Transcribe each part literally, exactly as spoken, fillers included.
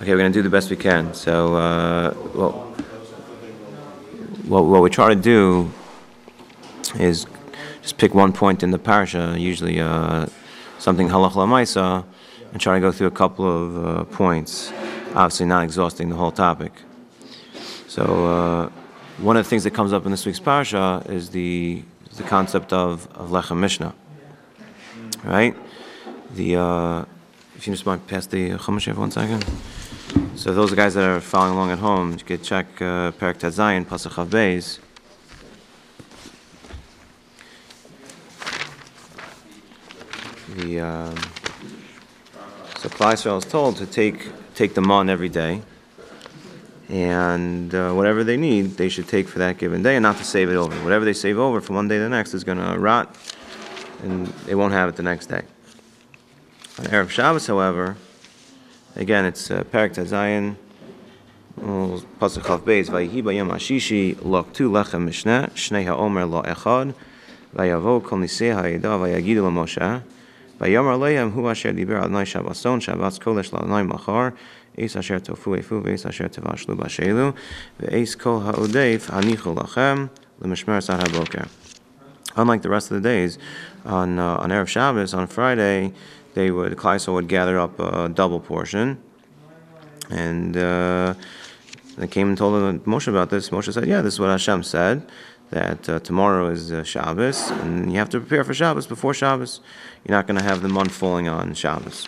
Okay, we're going to do the best we can. So, uh, well, what, what we try to do is just pick one point in the parasha, usually uh, something halach lamaisa, and try to go through a couple of uh, points, obviously not exhausting the whole topic. So, uh, one of the things that comes up in this week's parasha is the the concept of, of Lechem Mishnah, right? The uh, if you just want to pass the Chumash for one second. So those guys that are following along at home, you could check uh, Perek Tet Zayin, Pasuk Chav Beis. The um, so Klal Yisrael is told to take take the mon every day, and uh, whatever they need, they should take for that given day, and not to save it over. Whatever they save over from one day to the next is going to rot, and they won't have it the next day. On Erev Shabbos, however, again, it's uh, Perek Tet Zayin, Pasuk Chav Beis, Vayihi Bayom Hashishi, Loktu Lechem Mishneh, Shnei HaOmer Lo Echad, Vayavo Kol Nisei HaYedah, Vayagidu LaMoshe, Vayomar Leihem Hu Asher Diber Adonai Shabbason, Shabbat Kodesh LaAdonai Machar, Eis Asher Tofu Efu, Veis Asher Tevashlu Bashelu, Veis Kol HaOdeif Hanichu Lachem, L'Mishmer Sar HaBoker. Unlike the rest of the days, on uh, on Erev Shabbos, on Friday, they would, Klal Yisrael would gather up a double portion, and uh, they came and told Moshe about this. Moshe said, yeah, this is what Hashem said, that uh, tomorrow is uh, Shabbos, and you have to prepare for Shabbos before Shabbos. You're not going to have the month falling on Shabbos.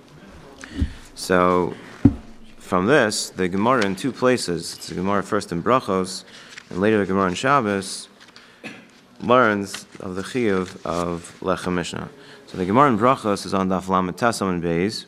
So, from this, the Gemara in two places, it's the Gemara first in Brachos, and later the Gemara in Shabbos, learns of the Chiyuv of Lechem Mishnah. So the Gemara in Brachos is on Daf Lamed Tesam and Beis.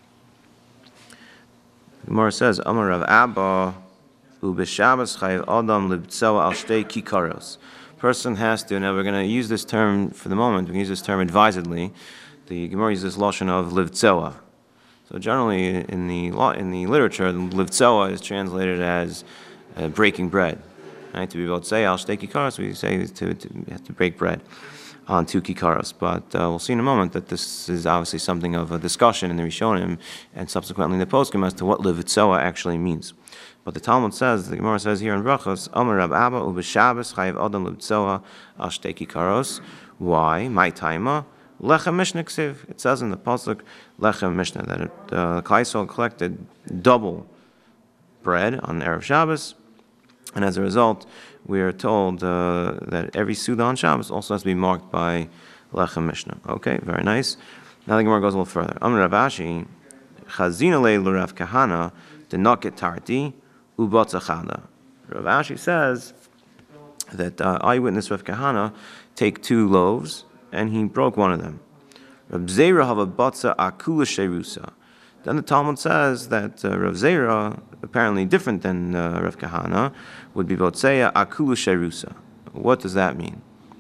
The Gemara says, Amar Rav Abba, U b'Shabbos chayiv adam libtzoa al shtei kikaros. Person has to, now we're going to use this term for the moment, we can use this term advisedly. The Gemara uses this lashon of livtzoa. So generally in the in the literature, livtzoa is translated as uh, breaking bread. Right? To be able to say al shtei kikaros, we say to, to, to break bread on two kikaros, but uh, we'll see in a moment that this is obviously something of a discussion in the Rishonim and subsequently in the Poskim as to what livtzoa actually means. But the Talmud says, the Gemara says here in Brachos, Amar Rab Abba u b'Shabbos chayiv adam livtzoa al shtei kikaros. Why? My taima Lechem Mishnah ksiv. It says in the pasuk Lechem Mishnah that it, uh, Klal Yisrael collected double bread on Erev Shabbos, and as a result, we are told uh, that every Suda on Shabbos also has to be marked by Lechem Mishnah. Okay, very nice. Now the Gemara goes a little further. Amar Rav Ashi, Chazina le l'Rav Kahana denaket tarti ubatzachada. Rav Ashi says that uh, eyewitness Rav Kahana take two loaves and he broke one of them. Rav Zera have a batza akula sherusa. Then the Talmud says that uh, Rav Zera, apparently different than uh, Rav Kahana, would be Botseya Akulu Sherusa. What does that mean?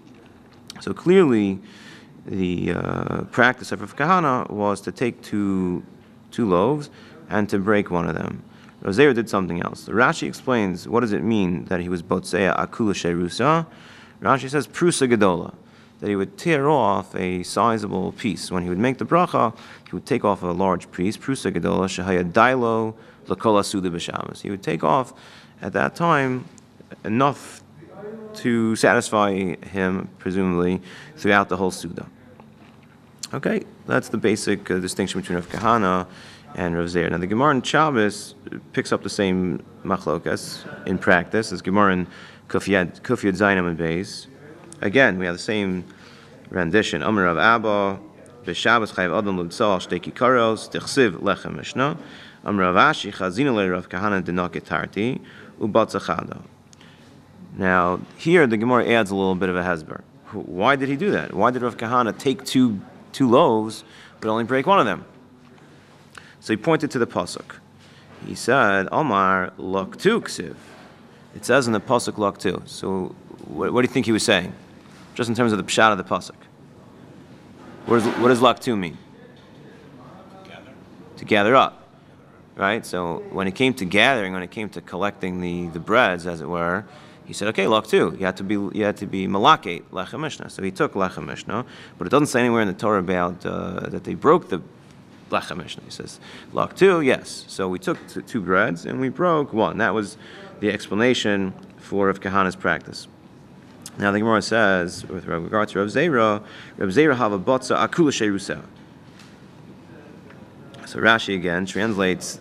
So clearly, the uh, practice of Rav Kahana was to take two two loaves and to break one of them. Rav Zera did something else. Rashi explains what does it mean that he was Botseya Akulu Sherusa. Rashi says Prusa Gedola, that he would tear off a sizable piece. When he would make the bracha, he would take off a large piece, Prusa Gedola, Shehaya Dailo, Lakola Suda B'Shabbos. He would take off, at that time, enough to satisfy him, presumably, throughout the whole Suda. Okay, that's the basic uh, distinction between Rav Kahana and Rav Zera. Now the Gemara in Shabbos picks up the same machlokas in practice as Gemara in Kufyad Zainam and Beis. Again, we have the same rendition. Amar Rav Abba, b'Shabbos chayiv adam l'btzal shtei kikaros, tichsiv lechem mishnah. Amar Rav Ashi, chazina le Rav Kahana denaket tarti, ubatzachada. Now, here the Gemara adds a little bit of a hesber. Why did he do that? Why did Rav Kahana take two two loaves but only break one of them? So he pointed to the pasuk. He said, Omar laktu ksiv. It says in the pasuk laktu. So what, what do you think he was saying? Just in terms of the pshat of the pasuk. What does, what does laktu mean? Gather. To gather up. Right? So when it came to gathering, when it came to collecting the, the breads, as it were, he said, okay, laktu. You had to be you had to be malakate, lechem mishnah. So he took lechem mishnah, but it doesn't say anywhere in the Torah about uh, that they broke the lechem mishnah. He says, luck two, yes. So we took t- two breads and we broke one. That was the explanation for Rav Kahana's practice. Now the Gemara says, with regard to Rav Zera, Rav Zera have a botza akula sherusa. So Rashi again translates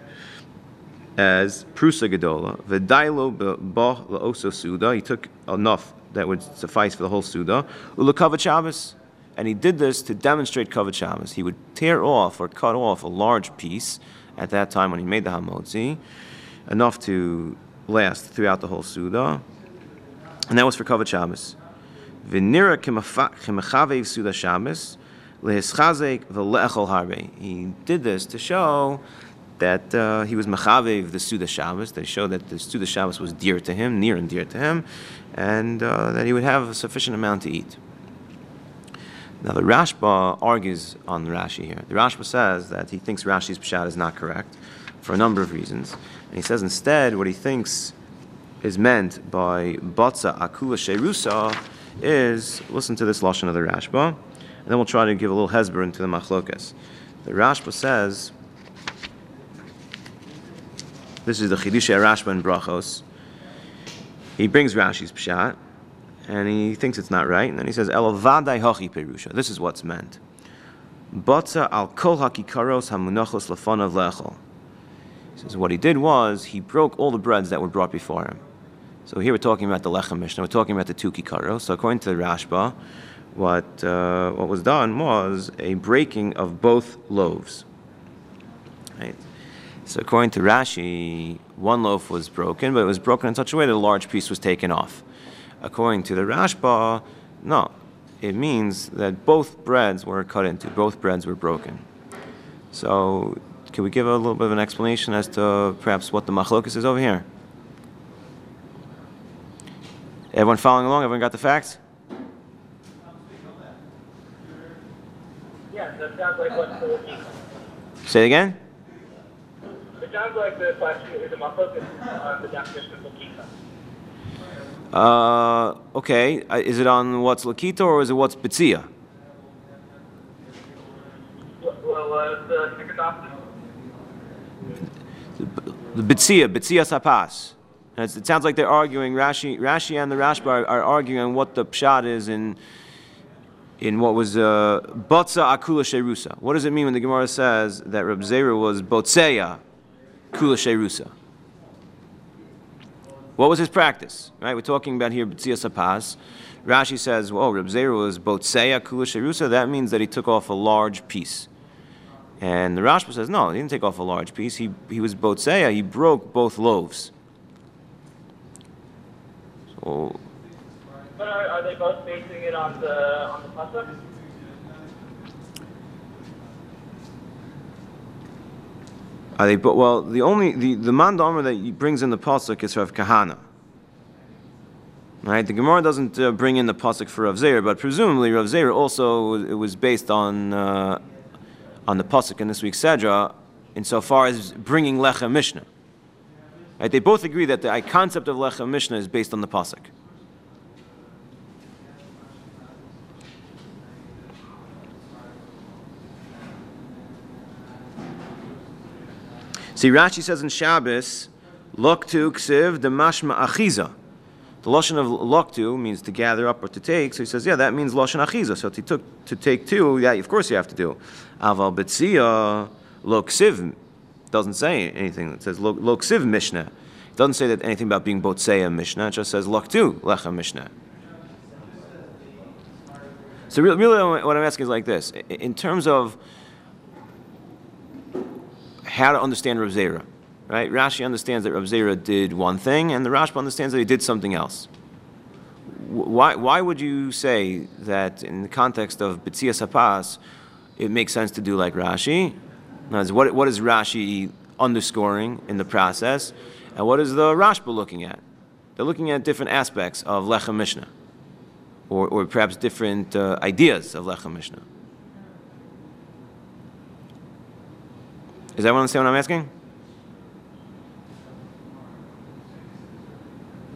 as prusa gedola v'dailo ba la'oso suda. He took enough that would suffice for the whole suda. Ulakavat Shabbos, and he did this to demonstrate kavat Shabbos. He would tear off or cut off a large piece at that time when he made the hamotzi, enough to last throughout the whole suda. And that was for Kavod Shabbos. V'nira k'mechavev Suda Shabbos lehischazek v'le'echol harbe. He did this to show that uh, he was mechavev the Suda Shabbos, that showed that the Suda Shabbos was dear to him, near and dear to him, and uh, that he would have a sufficient amount to eat. Now the Rashba argues on the Rashi here. The Rashba says that he thinks Rashi's pshat is not correct for a number of reasons. And he says instead what he thinks is meant by Batza Akula Sherusa is, listen to this lashon of the Rashba, and then we'll try to give a little hesber into the machlokas. The Rashba says, this is the Chidushei Rashba in Brachos. He brings Rashi's pshat, and he thinks it's not right, and then he says, Elo vadai hachi perusha. This is what's meant. Batza al kol hakikaros hamunachos lefanav lechol. He says what he did was he broke all the breads that were brought before him. So here we're talking about the lechem mishnah. We're talking about the two kikaros. So according to the Rashba, what uh, what was done was a breaking of both loaves. Right. So according to Rashi, one loaf was broken, but it was broken in such a way that a large piece was taken off. According to the Rashba, no, it means that both breads were cut into. Both breads were broken. So can we give a little bit of an explanation as to perhaps what the machlokas is over here? Everyone following along? Everyone got the facts? Yeah, that sounds like what's the Lakita. Say it again? It sounds like the question is the machlokas on the definition of Lakita. Uh, okay. Uh, is it on what's Lakita or is it what's Betzia? Well, uh, the Nikodopsis. The Betzia, Betzia Sapas. It sounds like they're arguing, Rashi, Rashi and the Rashba are, are arguing what the pshat is in in what was uh, Batza Akula Sherusa. What does it mean when the Gemara says that Reb Zera was Botzeya Kula Sherusa? What was his practice? Right, we're talking about here Betzia Sapas. Rashi says, well, Reb Zera was Botzeya Kula Sherusa. That means that he took off a large piece. And the Rashba says, no, he didn't take off a large piece. He he was Botzeya. He broke both loaves. So, But are, are they both basing it on the on the pasuk? are they? But well, the only the the mandamer that he brings in the pasuk is Rav Kahana. Right? The Gemara doesn't uh, bring in the pasuk for Rav Zera, but presumably Rav Zera also it was based on uh, on the pasuk in this week's Sedra, insofar as bringing Lechem Mishnah. Right? They both agree that the concept of Lechem Mishnah is based on the pasuk. See, Rashi says in Shabbos, Loktu ksiv de mashma achiza. The lashon of loktu means to gather up or to take. So he says, yeah, that means lashon achiza. So to took to take two, yeah, of course you have to do. Aval betzia lo ksiv doesn't say anything. It says lo ksiv mishnah. It doesn't say that anything about being botzeya mishnah. It just says loktu lechem mishnah. So really, really, what I'm asking is like this: in terms of how to understand Rav Zera, right? Rashi understands that Rav Zera did one thing, and the Rashba understands that he did something else. Why, why would you say that in the context of Betzia Sapas, it makes sense to do like Rashi? What, what is Rashi underscoring in the process, and what is the Rashba looking at? They're looking at different aspects of Lechem Mishnah, or, or perhaps different uh, ideas of Lechem Mishnah. Does everyone understand what I'm asking?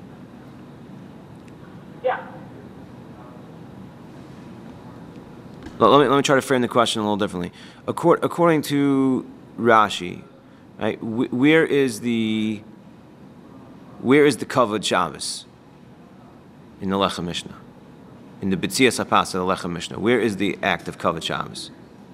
Yeah. Let me, let me try to frame the question a little differently. According, according to Rashi, right, wh- where is the where is the Kavod Shabbos in the Lechem Mishnah? In the B'tzias HaPas of the Lechem Mishnah, where is the act of Kavod Shabbos?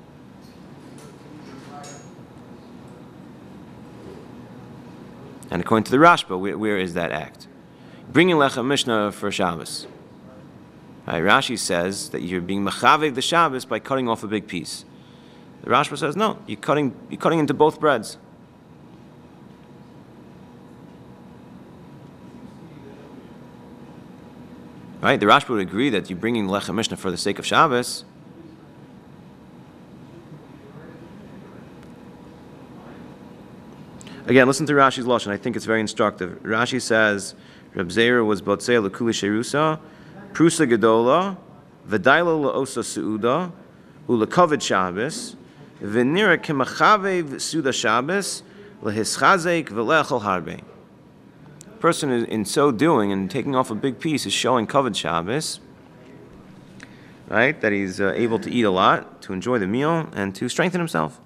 And according to the Rashba, where, where is that act? Bringing Lechem Mishnah for Shabbos. Right, Rashi says that you're being mechavev the Shabbos by cutting off a big piece. The Rashba says no, you're cutting you're cutting into both breads. Right, the Rashba would agree that you're bringing Lechem Mishnah for the sake of Shabbos. Again, listen to Rashi's lashon. I think it's very instructive. Rashi says, Reb Zera was botzei l'kuli sherusa, prusa gedola, v'daila la'osa su'uda, u'l'kovid Shabbos, v'nira k'machavev suda Shabbos, l'hischazek v'le'echol harbe. A person is, in so doing and taking off a big piece is showing kovid Shabbos, right? That he's uh, able to eat a lot, to enjoy the meal, and to strengthen himself.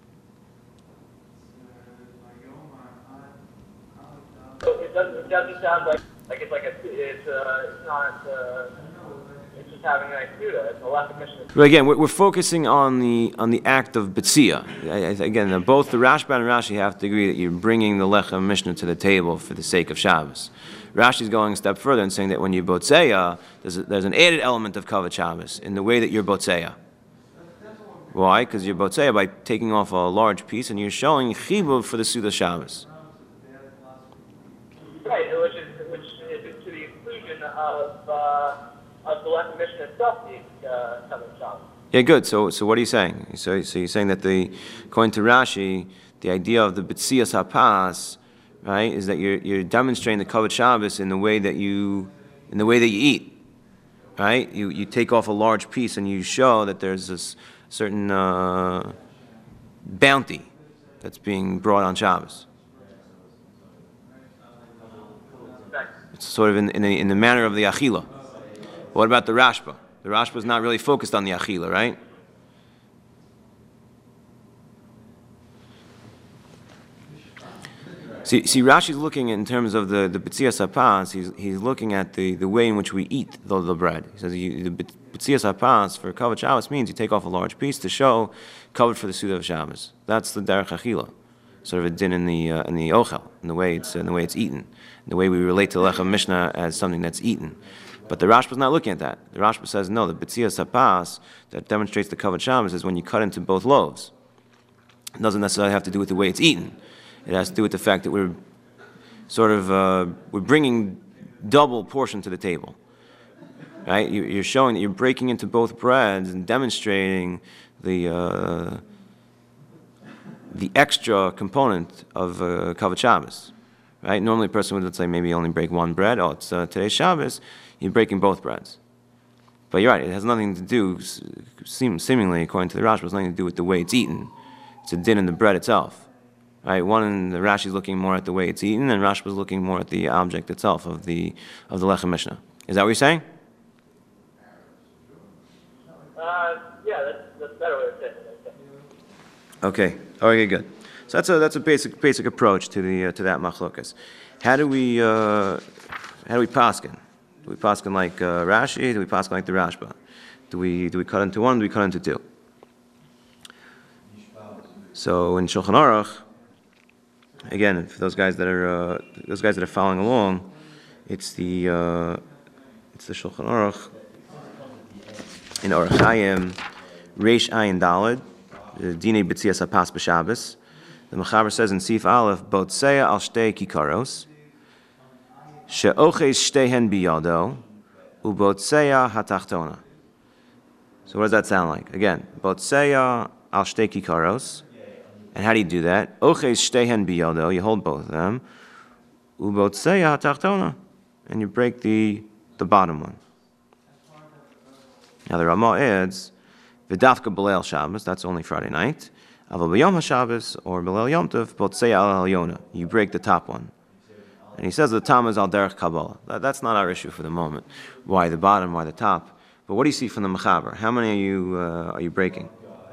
It doesn't, it doesn't sound like, like it's like a, it's, uh, it's not, uh, it's just having a nice Suda. It's a Lechem Mishnah. But again, we're, we're focusing on the on the act of B'tzia. I, I, again, both the Rashba and Rashi have to agree that you're bringing the Lechem Mishnah to the table for the sake of Shabbos. Rashi's going a step further and saying that when you Botzeya, there's, a, there's an added element of Kavod Shabbos in the way that you're Botzeya. Why? Because you're Botzeya by taking off a large piece and you're showing Chibuv for the Suda Shabbos. Right, which is, which is to the exclusion of, uh, of the Lechem Mishnah itself being uh, Kavod Shabbos. Yeah, good. So, so what are you saying? So, so you're saying that the, according to Rashi, the idea of the B'tzias HaPas, right, is that you're you're demonstrating the Kavod Shabbos in the way that you, in the way that you eat, right? You you take off a large piece and you show that there's this certain uh, bounty that's being brought on Shabbos. It's sort of in in the, in the manner of the Achila. What about the Rashba? The Rashba is not really focused on the Achila, right? See, see, Rashi's looking in terms of the the B'tzias HaPas. He's he's looking at the, the way in which we eat the, the bread. He says you, the B'tzias HaPas for Kavod Shabbos means you take off a large piece to show covered for the Suda of Shabbos. That's the Derech Achila, sort of a din in the uh, in the Ochel, in the way it's in the way it's eaten, in the way we relate to Lechem Mishnah as something that's eaten. But the Rashba's not looking at that. The Rashba says no. The B'tzias HaPas that demonstrates the Kavod Shabbos is when you cut into both loaves. It doesn't necessarily have to do with the way it's eaten. It has to do with the fact that we're sort of uh, we're bringing double portion to the table, right? You're showing that you're breaking into both breads and demonstrating the uh, the extra component of uh, Kavod Shabbos, right? Normally, a person would, let's say, maybe only break one bread. Oh, it's uh, today's Shabbos. You're breaking both breads. But you're right; it has nothing to do, seem, seemingly, according to the Rashba, it has nothing to do with the way it's eaten. It's a din in the bread itself. Right, one in the Rashi is looking more at the way it's eaten, and Rashi was looking more at the object itself of the of the Lechem Mishnah. Is that what you're saying? Uh, yeah, that's, that's a better way of saying it. Okay. Okay. Good. So that's a that's a basic basic approach to the uh, to that machlokas. How do we uh, how do we paskin? Do we paskin like uh, Rashi? Do we paskin like the Rashba? Do we do we cut into one? Do we cut into two? So in Shulchan Aruch. Again, for those guys that are uh, those guys that are following along, it's the uh, it's the Shulchan Aruch in Orach Chaim, Reish Ayin Daled, Dinei B'tzias HaPas B'Shabbos. The Mechaber says in Sif Aleph, Botzeya al shtei kikaros, she'oches shtehen biyado, u'botzeya hatachtona. So what does that sound like? Again, Botzeya al shtei kikaros. And how do you do that? Oches shtehen biyado, you hold both of them. Ubotzeya tachtona, and you break the the bottom one. Now the Ramah adds, v'dafka b'leil Shabbos, that's only Friday night. Aval b'yom HaShabbos, or b'leil Yom Tov, botzeya al halyona, you break the top one. And he says the tam is al derech Kabbalah. That, that's not our issue for the moment. Why the bottom, why the top? But what do you see from the Mechaber? How many are you uh, are you breaking?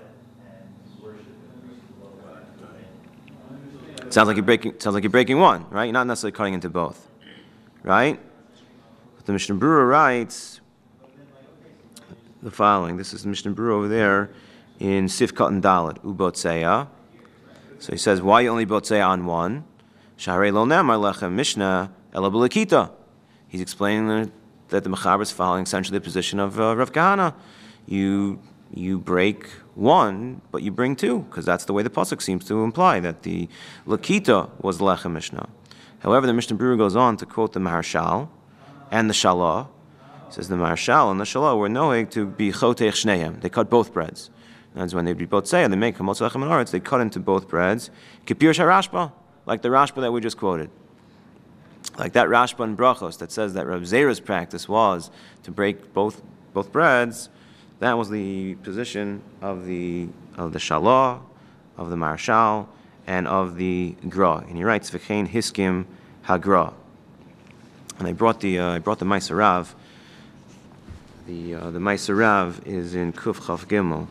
It sounds like you're breaking. Sounds like you're breaking one, right? You're not necessarily cutting into both, right? But the Mishnah Berurah writes the following. This is the Mishnah Berurah over there in Sifkat and Dalet Ubotzeya. So he says, why you only Botzeya on one? Shaharei lo nemar lechem Mishnah ela b'lekita. He's explaining that the Mechaber is following essentially the position of uh, Rav Kahana. You you break one, but you bring two, because that's the way the pasuk seems to imply that the Lakita was the Lechem Mishnah. However, the Mishnah Berurah goes on to quote the Maharshal and the Shalah. He says the Maharshal and the Shalah were noeg to be chotech shnehem. They cut both breads. That's when they'd be botzei, they make hamotz lechem and aretz. They cut into both breads. Kipir sharashba, like the Rashba that we just quoted. Like that Rashba in Brachos that says that Reb Zera's practice was to break both both breads. That was the position of the of the Shalah, of the Maharshal, and of the Gra. And he writes V'chein Hiskim Hagra. And I brought the uh, I brought the Ma'aser Rav. The uh, the Ma'aser Rav is in Kuf Chaf Gimel.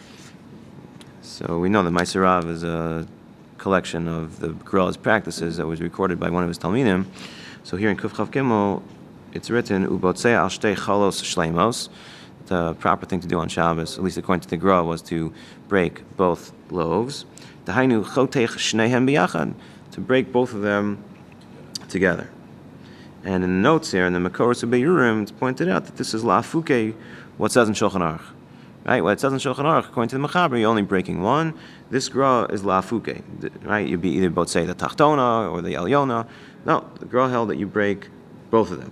So we know the Ma'aser Rav is a collection of the Gra's practices that was recorded by one of his Talmidim. So here in Kuf Chaf Gimel, it's written Ubotzei al shtei chalos shleimos. The proper thing to do on Shabbos, at least according to the Gra, was to break both loaves. Dahainu chotech shnehem biyachad, to break both of them together. And in the notes here, in the Makoros of Beirurim, it's pointed out that this is la'afuke, what says in Shulchan Aruch. Right? What it says in Shulchan Aruch, according to the Mechaber, you're only breaking one. This Gra is la'afuke. Right? You'd be either botzei the tachtona or the elyona. No, the Gra held that you break both of them.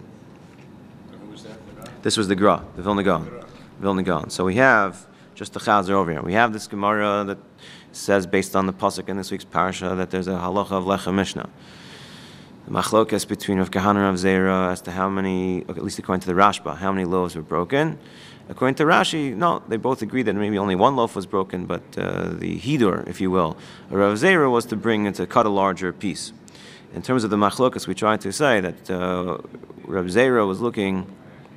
Who was that? This was the Gra, the Vilna Gaon. Vilna Gaon. So we have just the Chazer over here. We have this Gemara that says, based on the pasuk in this week's parsha, that there's a halacha of Lechem Mishnah. The machlokas between Rav Kahana and Rav Zera as to how many, at least according to the Rashba, how many loaves were broken. According to Rashi, no, they both agreed that maybe only one loaf was broken, but uh, the hidur, if you will, Rav Zera was to bring and to cut a larger piece. In terms of the machlokas, we tried to say that uh, Rav Zera was looking,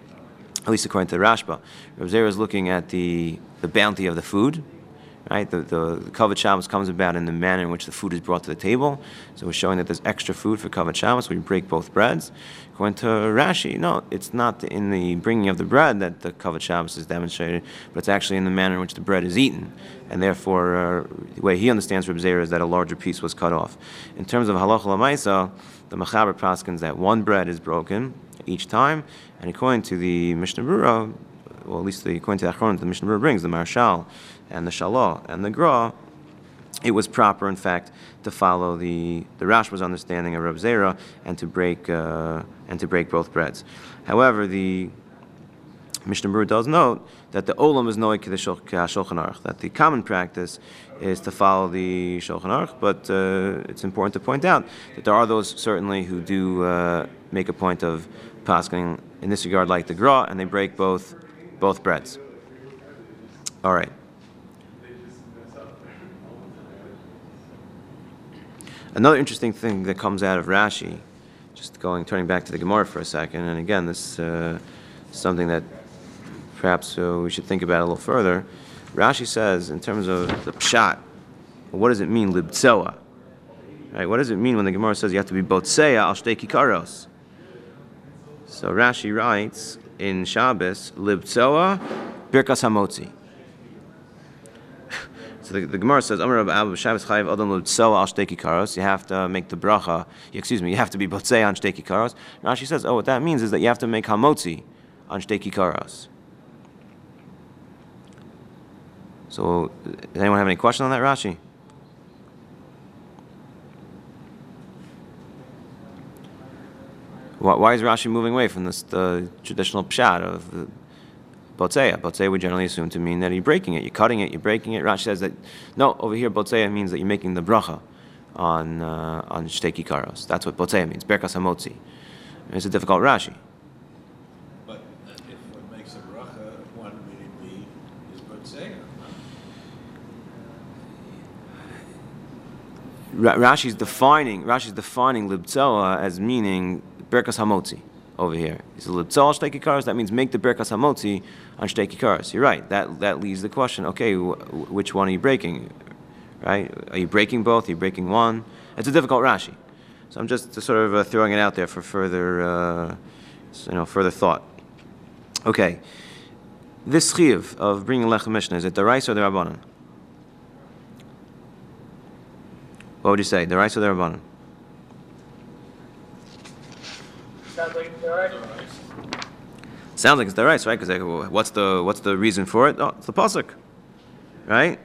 at least according to the Rashba, Rav Zera is looking at the, the bounty of the food. Right, the the, the Kavod Shabbos comes about in the manner in which the food is brought to the table. So we're showing that there's extra food for Kavod Shabbos. We break both breads. According to Rashi, no, it's not in the bringing of the bread that the Kavod Shabbos is demonstrated, but it's actually in the manner in which the bread is eaten. And therefore, uh, the way he understands Reb Zera is that a larger piece was cut off. In terms of halacha l'maisa, the Mechaber paskins that one bread is broken each time, and according to the Mishnah Berurah, well, at least the, according to the Achron, the Mishnah Berurah brings the Maharshal and the Shalah and the Gra, it was proper, in fact, to follow the the Rashba's understanding of Reb Zera and to break uh, and to break both breads. However, the Mishnah Berurah does note that the Olam is noik the Shulchan Aruch, that the common practice is to follow the Shulchan Aruch, but uh, it's important to point out that there are those certainly who do uh, make a point of paskening in this regard, like the Gra, and they break both both breads. All right. Another interesting thing that comes out of Rashi, just going, turning back to the Gemara for a second, and again, this uh, is something that perhaps uh, we should think about a little further. Rashi says, in terms of the pshat, what does it mean, libtzoa? Right? What does it mean when the Gemara says you have to be botzeya al shtei kikaros? So Rashi writes in Shabbos, libtzoa birkas hamotzi. So the, the Gemara says, Amar Rav Abba Shabbos Chayiv Adam L'Tzoa Al Shtei Kikaros. You have to make the bracha. Excuse me. You have to be botzei on Shtei Kikaros. Rashi says, oh, what that means is that you have to make hamotzi on Shtei Kikaros. So, does anyone have any question on that, Rashi? Why, why is Rashi moving away from this the traditional pshat of the Botzeya? Botzeya we generally assume to mean that you're breaking it, you're cutting it, you're breaking it. Rashi says that, no, over here Botzeya means that you're making the bracha on uh, on Shtei Kikaros. That's what Botzeya means, Berkas HaMotzi. It's a difficult Rashi. But if one makes a bracha, one may be is Botzeya. Ra- Rashi's defining Rashi's defining Libtzoa as meaning Berkas HaMotzi, over here. He says Libtzal Shtei Kikaros. That means make the Birkas Hamotzi on Shtei Kikaros. You're right. That that leaves the question. Okay, wh- which one are you breaking? Right? Are you breaking both? Are you breaking one? It's a difficult Rashi. So I'm just sort of uh, throwing it out there for further, uh, you know, further thought. Okay. This chiyuv of bringing lechem mishnah, is it deraisa or derabanan? What would you say, deraisa or derabanan? Sounds like it's alright. Sounds like it's deraisa, right? Because what's the what's the reason for it? Oh, it's the pasuk, right?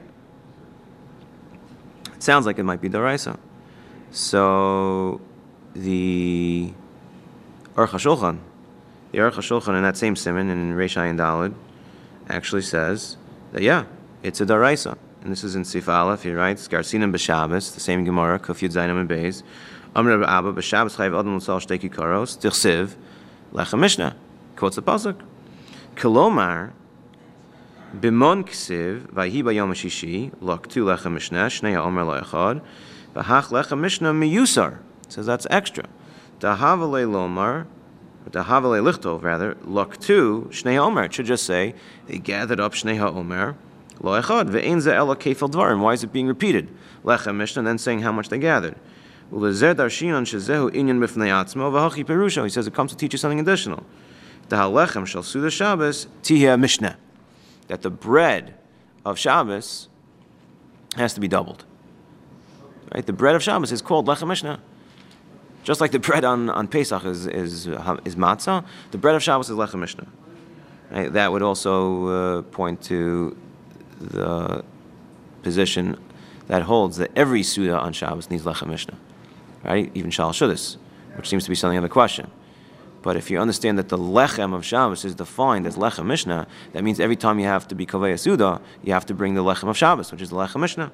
It sounds like it might be deraisa. So the Aruch HaShulchan, the Aruch HaShulchan in that same siman in Reish Ayin Daled actually says that yeah, it's a daraisa, and this is in Sif Aleph. He writes Garsinim b'Shabbos, the same Gemara, Kuf Yud Zayin and Beis. Amr Rabbi Abba b'Shabbos Chayav Adam L'Sal Shtei Kikaros Tichsiv Lechem Mishnah. Quotes the pasuk. Kolomar b'mon ksiv vayhi b'yom hashishi loktu Lechem Mishnah Shnei Ha'omer Lo Echad v'hach Lechem Mishnah miyusar. Says that's extra. Dahavale lomar. Dahavale lichtov, rather, loktu shnei ha'omer. It should just say, they gathered up shnei ha'omer, lo echad, ve'ein ze ela kefel dvarim. Why is it being repeated? Lechem Mishnah, and then saying how much they gathered. Ulezer darshinon shezehu inyan mifnei atzmo, v'hachi perusha. He says it comes to teach you something additional. Dahalechem shel suda Shabbos, tihya Mishnah. That the bread of Shabbos has to be doubled. Right? The bread of Shabbos is called Lechem Mishnah. Just like the bread on, on Pesach is, is, is matzah, the bread of Shabbos is lechem mishnah. Right? That would also uh, point to the position that holds that every Suda on Shabbos needs lechem mishnah. Right? Even Shal Shudas, which seems to be something of a question. But if you understand that the lechem of Shabbos is defined as lechem mishnah, that means every time you have to be kaveh Suda, you have to bring the lechem of Shabbos, which is the lechem mishnah.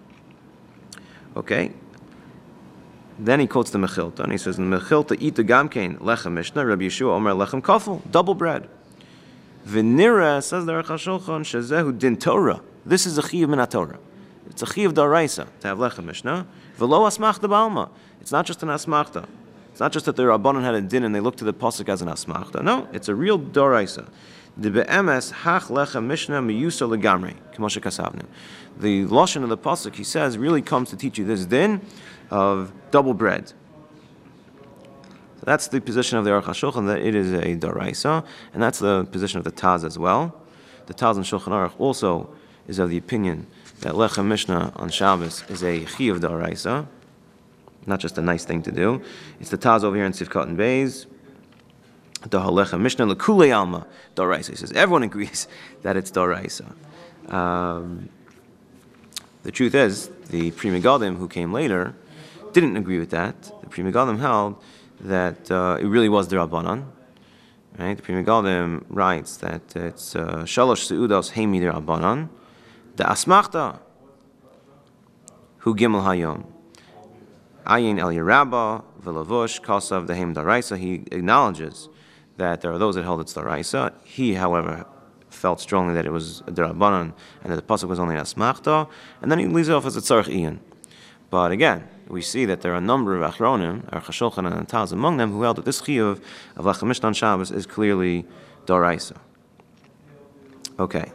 Okay? Then he quotes the Mechilta, and he says, in the Mechilta, eat the gamkein, lechem mishnah, Rabbi Yeshua Omer lechem kafel, double bread. V'nira, says the Aruch HaShulchan, shezehu din Torah. This is a chiyuv min Torah. It's a chiyuv daraisa, to have lechem mishnah. V'lo asmachta b'alma. It's not just an asmachta. It's not just that the Rabbanon had a din and they looked to the pasuk as an asmachta. No, it's a real daraisa. The be'emes hach lechem mishnah miyusa legamrei, k'moshe kasavnu. The lashon of the pasuk, he says, really comes to teach you this din of double bread. So that's the position of the Aruch HaShulchan, that it is a daraisa, and that's the position of the Taz as well. The Taz and Shulchan Aruch also is of the opinion that lechem mishnah on Shabbos is a chiyuv daraisa, not just a nice thing to do. It's the Taz over here in Sifkat and Beis. The lechem mishnah lekulei alma daraisa. He says everyone agrees that it's daraisa. Um, the truth is, the Pri Megadim who came later didn't agree with that. The Pri Megadim held that uh, it really was the Rabbanan. Right? The Pri Megadim writes that it's uh, Shalosh Seudos Heimi the Rabbanan, the Asmachta Hu Gimel Hayom, Ayin El Yerabba Velavush Kasav the Heim Daraisa. He acknowledges that there are those that held it's Daraisa. He, however, felt strongly that it was the Rabbanan and that the pasuk was only an Asmachta, and then he leaves it off as a Tzarech Iyan. But again, we see that there are a number of Achronim, Aruch HaShulchan and Taz among them, who held that this chiyuv of lechem mishnah on Shabbos is clearly daraisa. Okay.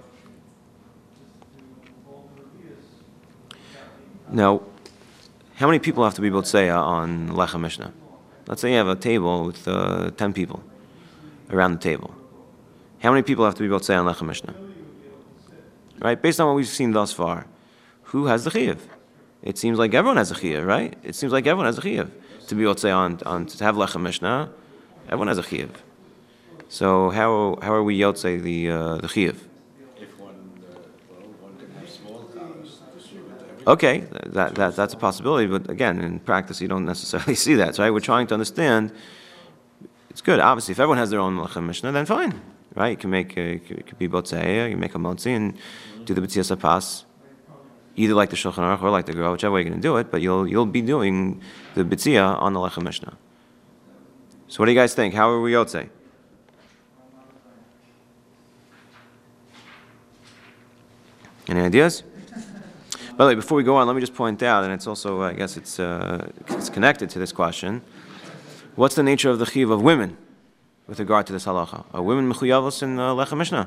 Now, how many people have to be botzeya on lechem mishnah? Let's say you have a table with uh, ten people around the table. How many people have to be botzeya on lechem mishnah? Right? Based on what we've seen thus far, who has the chiyuv? It seems like everyone has a chiyuv, right? It seems like everyone has a chiyuv to be yotzei on, on to have lechem mishnah. Everyone has a chiyuv. So how how are we yotzei the uh, the chiyuv? If one, uh, well, one can have small cows distribute to everyone. Okay, that, that that's a possibility, but again, in practice, you don't necessarily see that. Right? We're trying to understand. It's good, obviously. If everyone has their own lechem mishnah, then fine, right? You can make a, it could be botzei, you can make a motzi and do the b'tzias hapas. Either like the Shulchan Aruch or like the Gra, whichever way you're going to do it, but you'll you'll be doing the B'tzia on the Lechem Mishnah. So what do you guys think? How are we yotzei? Any ideas? By the way, before we go on, let me just point out, and it's also, I guess it's uh, it's connected to this question. What's the nature of the chiyuv of women with regard to this halacha? Are women mechuyavos in uh, Lechem Mishnah?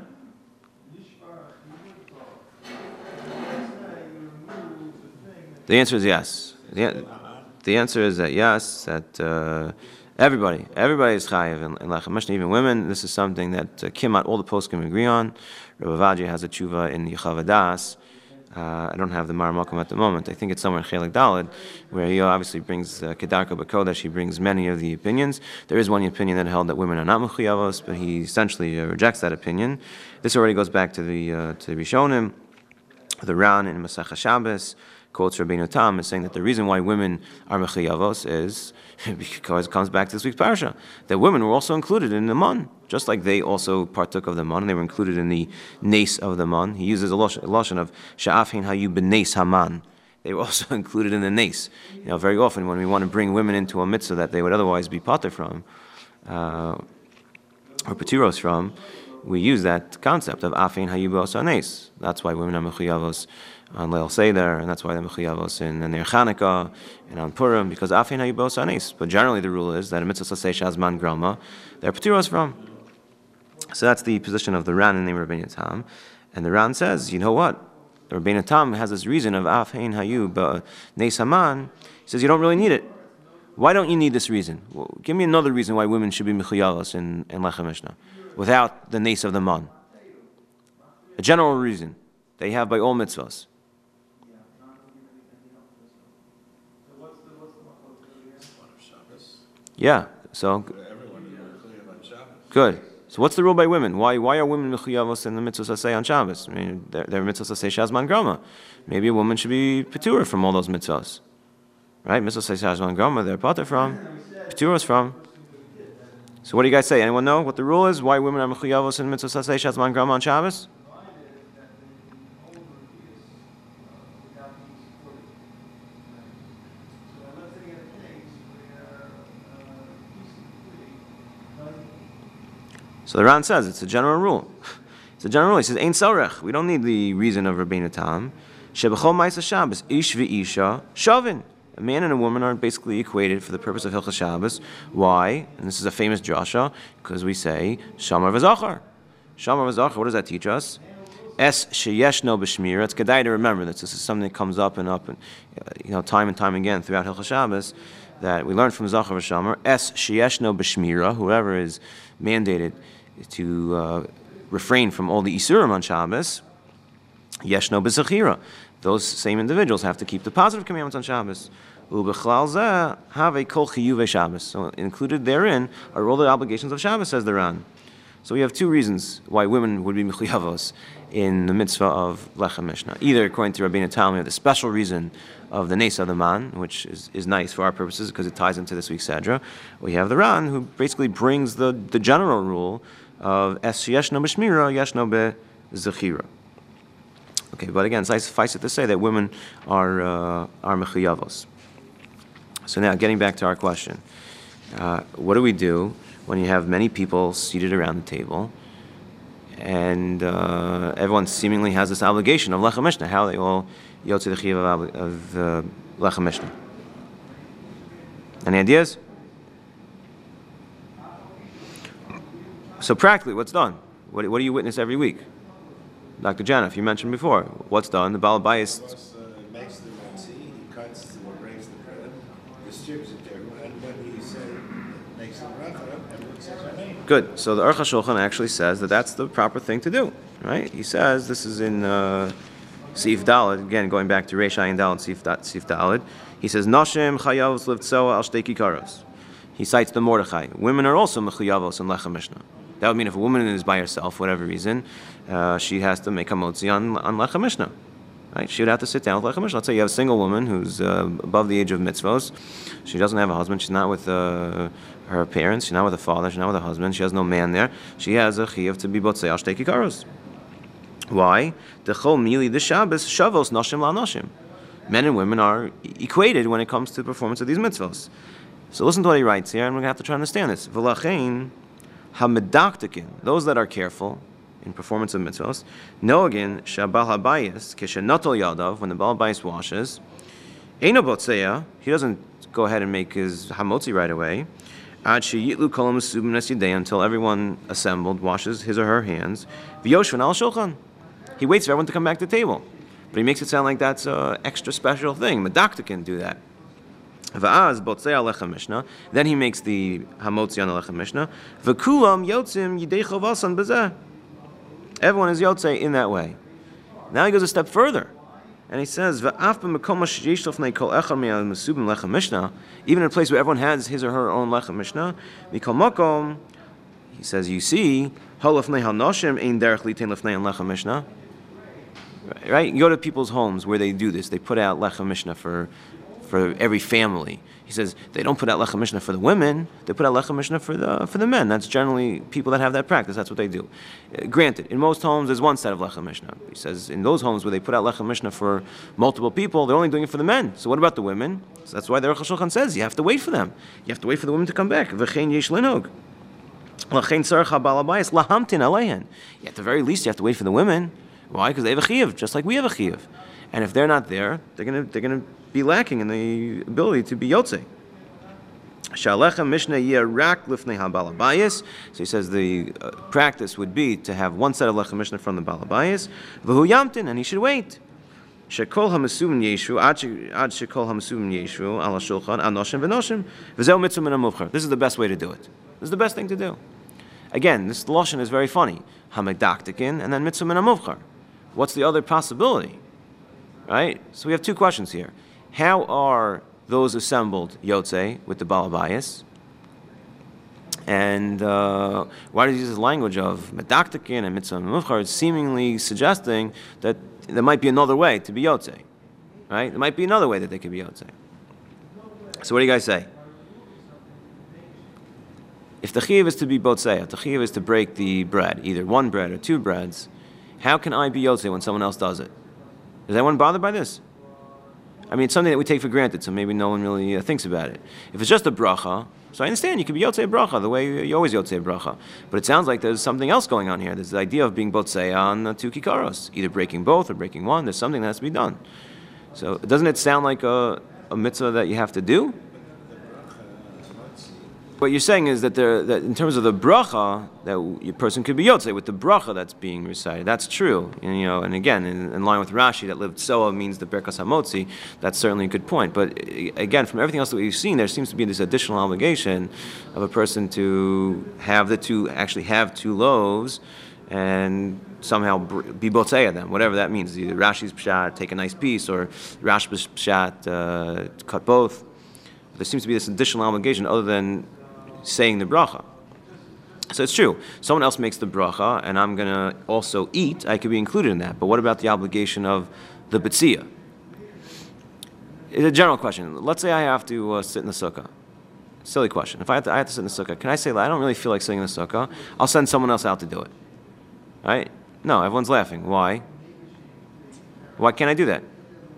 The answer is yes. The, the answer is that yes, that uh, everybody, everybody is chayiv in, in Lechem Mishnah, even women. This is something that uh, Kimat, all the poskim agree on. Rav Avadji has a tshuva in Yechav Adas. Uh, I don't have the Maramakum at the moment. I think it's somewhere in Chelik Daled, where he obviously brings uh, Kedarka B'Kodesh. He brings many of the opinions. There is one opinion that held that women are not mechuyavos, but he essentially uh, rejects that opinion. This already goes back to the uh, to Rishonim. The Ran in Masech HaShabbos quotes Rabbeinu Tam as saying that the reason why women are mechuyavos is because it comes back to this week's parasha, that women were also included in the man, just like they also partook of the man, and they were included in the nace of the man. He uses a lashon of sha'afin hayu b'neis haman. They were also included in the nace. You know, very often when we want to bring women into a mitzvah that they would otherwise be pater from, uh, or patiros from, we use that concept of afin hayu b'osa nace. That's why women are mechuyavos on Leil Seder, and that's why they're mechuyavos in Ner Chanukah and on Purim, because afin hayu b'osa nace. But generally the rule is that a mitzvah sasei shazman grama, they're patiros from. So that's the position of the Ran in the name of Rabbeinu Tam. And the Ran says, you know what? The Rabbeinu Tam has this reason of afin hayu b'neis haman. He says you don't really need it. Why don't you need this reason? Well, give me another reason why women should be mechuyavos in, in Lechem Mishnah without the nace of the man. A general reason they have by all mitzvahs. Yeah, so good. So what's the rule by women? Why why are women mechuyavos in the mitzvahs say on Shabbos? I mean, they're, they're mitzvahs say shazman grama. Maybe a woman should be patur from all those mitzvahs, right? Mitzvahs say shazman grama. They're patur from, paturos from. So what do you guys say? Anyone know what the rule is? Why women are mechuyavos in mitzvahs say shazman grama on Shabbos? So the Ran says it's a general rule. It's a general rule. He says, "Ein sarech." We don't need the reason of Rabbeinu Tam. Shebechol ma'aseh Shabbos, ish ve'isha shavin. A man and a woman are basically equated for the purpose of Hilchos Shabbos. Why? And this is a famous drasha because we say shamar v'zachar. Shamar v'zachar. What does that teach us? Es sheyeshno b'shmira. It's kedai to remember that this is something that comes up and up and you know time and time again throughout Hilchos Shabbos that we learn from Zachar v'Shamar. Es sheyeshno b'shmira. Whoever is mandated to uh, refrain from all the isurim on Shabbos, yeshno b'zechira. Those same individuals have to keep the positive commandments on Shabbos. Ubechlal zeh have kol chiyuvei Shabbos. So included therein are all the obligations of Shabbos, says the Ran. So we have two reasons why women would be mechuyavos in the mitzvah of Lechem Mishnah. Either according to Rabbeinu Tam, we have the special reason of the Nes of the Man, which is, is nice for our purposes because it ties into this week's Sedra. We have the Ran, who basically brings the, the general rule of Es Yeshno B'Shmira, Yeshno B'Zechira. Okay, but again, suffice it to say that women are uh, are mechuyavos. So now, getting back to our question, uh, what do we do when you have many people seated around the table, and uh, everyone seemingly has this obligation of Lechem Mishnah? How are they all yotze the chiyuv of uh, Lechem Mishnah? Any ideas? So practically, what's done? What, what do you witness every week? Doctor Janif, you mentioned before. What's done? The Baal Bayis uh, makes the Ramsey, he cuts or breaks the bread, distributes it to everyone, and when he says makes the bracha, everyone says amen. Good. So the Aruch HaShulchan actually says that that's the proper thing to do, right? He says, this is in uh, Sif Daled, again, going back to Reish Ayin Daled, Sif, Sif Daled. He says, Nashim chayavos livtzoa al shtei kikaros. He cites the Mordechai. Women are also mechuyavos in Lechem Mishnah. That would mean if a woman is by herself, for whatever reason, uh, she has to make a motzi on, on Lechem Mishnah. Right? She would have to sit down with Lechem Mishnah. Let's say you have a single woman who's uh, above the age of mitzvos. She doesn't have a husband. She's not with uh, her parents. She's not with a father. She's not with a husband. She has no man there. She has a chiyuv to be botzei al shtei kikaros. Why? The chol mili the Shabbos shavos nashim la nashim. Men and women are equated when it comes to the performance of these mitzvos. So listen to what he writes here, and we're going to have to try to understand this. V'lachein hamedaktikin, those that are careful in performance of mitzvos, know again shabal habayis kishenatol yadav, when the bal bayis washes, eino botzeya, he doesn't go ahead and make his hamotzi right away. Ad sheyitlu kol ha'mesubim es yadei, until everyone assembled washes his or her hands. V'yoshvan al shulchan. He waits for everyone to come back to the table. But he makes it sound like that's an extra special thing. Medakta can do that. V'az botzei alecha mishnah. Then he makes the hamotzi on alecha mishnah. V'kulam yotzim yidei chovasan bezeh. Everyone is yotzei in that way. Now he goes a step further. And he says, "V'af b'mekom sheyesh lefnei kol echad me'amesubim lecha mishnah." Even in a place where everyone has his or her own lecha mishnah, mikol makom, he says, "You see, halafnei hanoshim ein derech litein lefnei lecha mishnah." Right? You go to people's homes where they do this. They put out lecha mishnah for, for every family. He says they don't put out lecha mishnah for the women. They put out lecha mishnah for the for the men. That's generally people that have that practice. That's what they do. Uh, granted, in most homes there's one set of lecha mishnah. He says in those homes where they put out lecha mishnah for multiple people, they're only doing it for the men. So what about the women? So that's why the Aruch HaShulchan says you have to wait for them. You have to wait for the women to come back. V'chein yesh linog. L'chein tzarech ha'bal habayis lahamtin aleihen. At the very least, you have to wait for the women. Why? Because they have a chiyuv, just like we have a chiyuv. And if they're not there, they're gonna they're gonna be lacking in the ability to be yotzei. Shalecha mishnah yeh rak lifnei habal habayis. So he says the uh, practice would be to have one set of lecha mishnah from the bal habayis. V'hu yamtin, and he should wait. Shekol hamesubim yeshu ad shekol hamesubim yeshu ala shulchan anoshim v'noshim v'zeu mitzvah min hamuvchar. This is the best way to do it. This is the best thing to do. Again, this lashon is very funny. Hamedaktikin and then mitzvah min hamuvchar. What's the other possibility? Right? So we have two questions here. How are those assembled yotzei with the bal habayis? And uh, why does he use this language of medaktikin and mitzvah muvchar, seemingly suggesting that there might be another way to be yotzei? Right? There might be another way that they could be yotzei. So what do you guys say? If the chiyuv is to be botzei, if the chiyuv is to break the bread, either one bread or two breads, how can I be yotzei when someone else does it? Is anyone bothered by this? I mean, it's something that we take for granted, so maybe no one really uh, thinks about it. If it's just a bracha, so I understand you can be yotzei bracha the way you always yotzei bracha, but it sounds like there's something else going on here. There's the idea of being botzei on uh, two kikaros, either breaking both or breaking one. There's something that has to be done. So doesn't it sound like a, a mitzvah that you have to do? What you're saying is that, there, that in terms of the bracha, that a person could be yotzei with the bracha that's being recited. That's true. And, you know, and again, in, in line with Rashi, that lived soa means the berkas hamotzi. That's certainly a good point. But again, from everything else that we've seen, there seems to be this additional obligation of a person to have the two, actually have two loaves, and somehow be botzei them, whatever that means. Either Rashi's pshat, take a nice piece, or Rashba's pshat, uh, cut both. There seems to be this additional obligation other than saying the bracha. So it's true. Someone else makes the bracha, and I'm going to also eat. I could be included in that. But what about the obligation of the betzia? It's a general question. Let's say I have to uh, sit in the sukkah. Silly question. If I have, to, I have to sit in the sukkah, can I say, I don't really feel like sitting in the sukkah? I'll send someone else out to do it. Right? No, everyone's laughing. Why? Why can't I do that?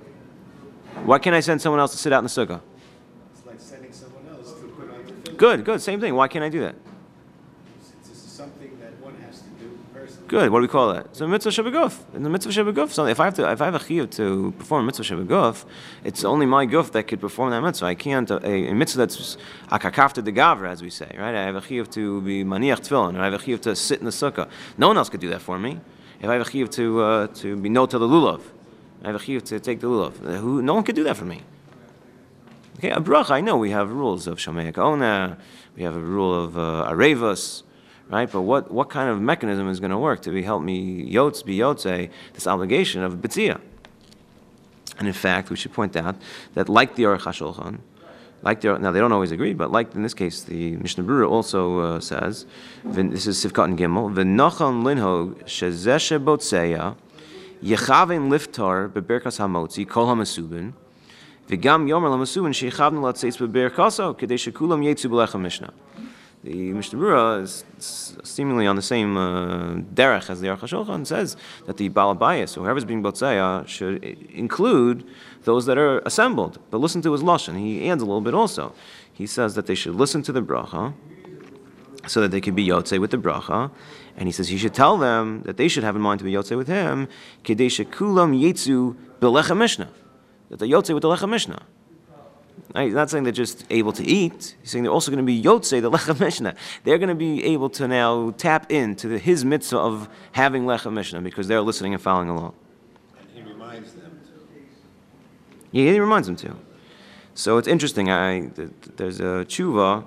Why can't I send someone else to sit out in the sukkah? It's like sending someone else to put on the filter. Good, good. Same thing. Why can't I do that? This is something that one has to do personally. Good. What do we call that? So mitzvah shebeguf. In the mitzvah shebeguf, so if I have to, if I have a chiyuv to perform a mitzvah shebeguf, it's only my guf that could perform that mitzvah. I can't. A, a mitzvah that's akakafta de gavra, as we say, right? I have a chiyuv to be maniach tefillin, or I have a chiyuv to sit in the sukkah. No one else could do that for me. If I have a chiyuv to uh, to be no to the lulav, I have a chiyuv to take the lulav. Who? No one could do that for me. Okay, a bracha, I know we have rules of Shomei Ka'ona, we have a rule of uh, Arevos, right? But what, what kind of mechanism is going to work to be help me yotz, be yotzei, this obligation of B'tzia? And in fact, we should point out that like the Aruch HaShulchan, like the, now they don't always agree, but like in this case, the Mishnah Berurah also uh, says, this is Sivkat and Gimel, V'nochon linhog shezeh shebotzeya yechaven liftar beberkas hamotzi kol hamasubin v'gam yomer lamasubin sheychavnu latzeitz beberkaso kedei shekulam yetzu b'lecha mishnah. The Mishnah Berurah is seemingly on the same uh, derech as the Aruch HaShulchan, says that the Baal Habayis, or whoever's being Botzeya, should include those that are assembled. But listen to his lashon. He adds a little bit also. He says that they should listen to the bracha, so that they can be Yotzei with the bracha. And he says he should tell them that they should have in mind to be Yotzei with him, Kedei shekulam yetzu b'lecha mishnah. That they're Yotzei with the lecha mishnah. Right? He's not saying they're just able to eat. He's saying they're also going to be yotzei, the lechem mishnah. They're going to be able to now tap into the, his mitzvah of having lechem mishnah because they're listening and following along. And he reminds them to. Yeah, he reminds them to. So it's interesting. I th- there's a tshuva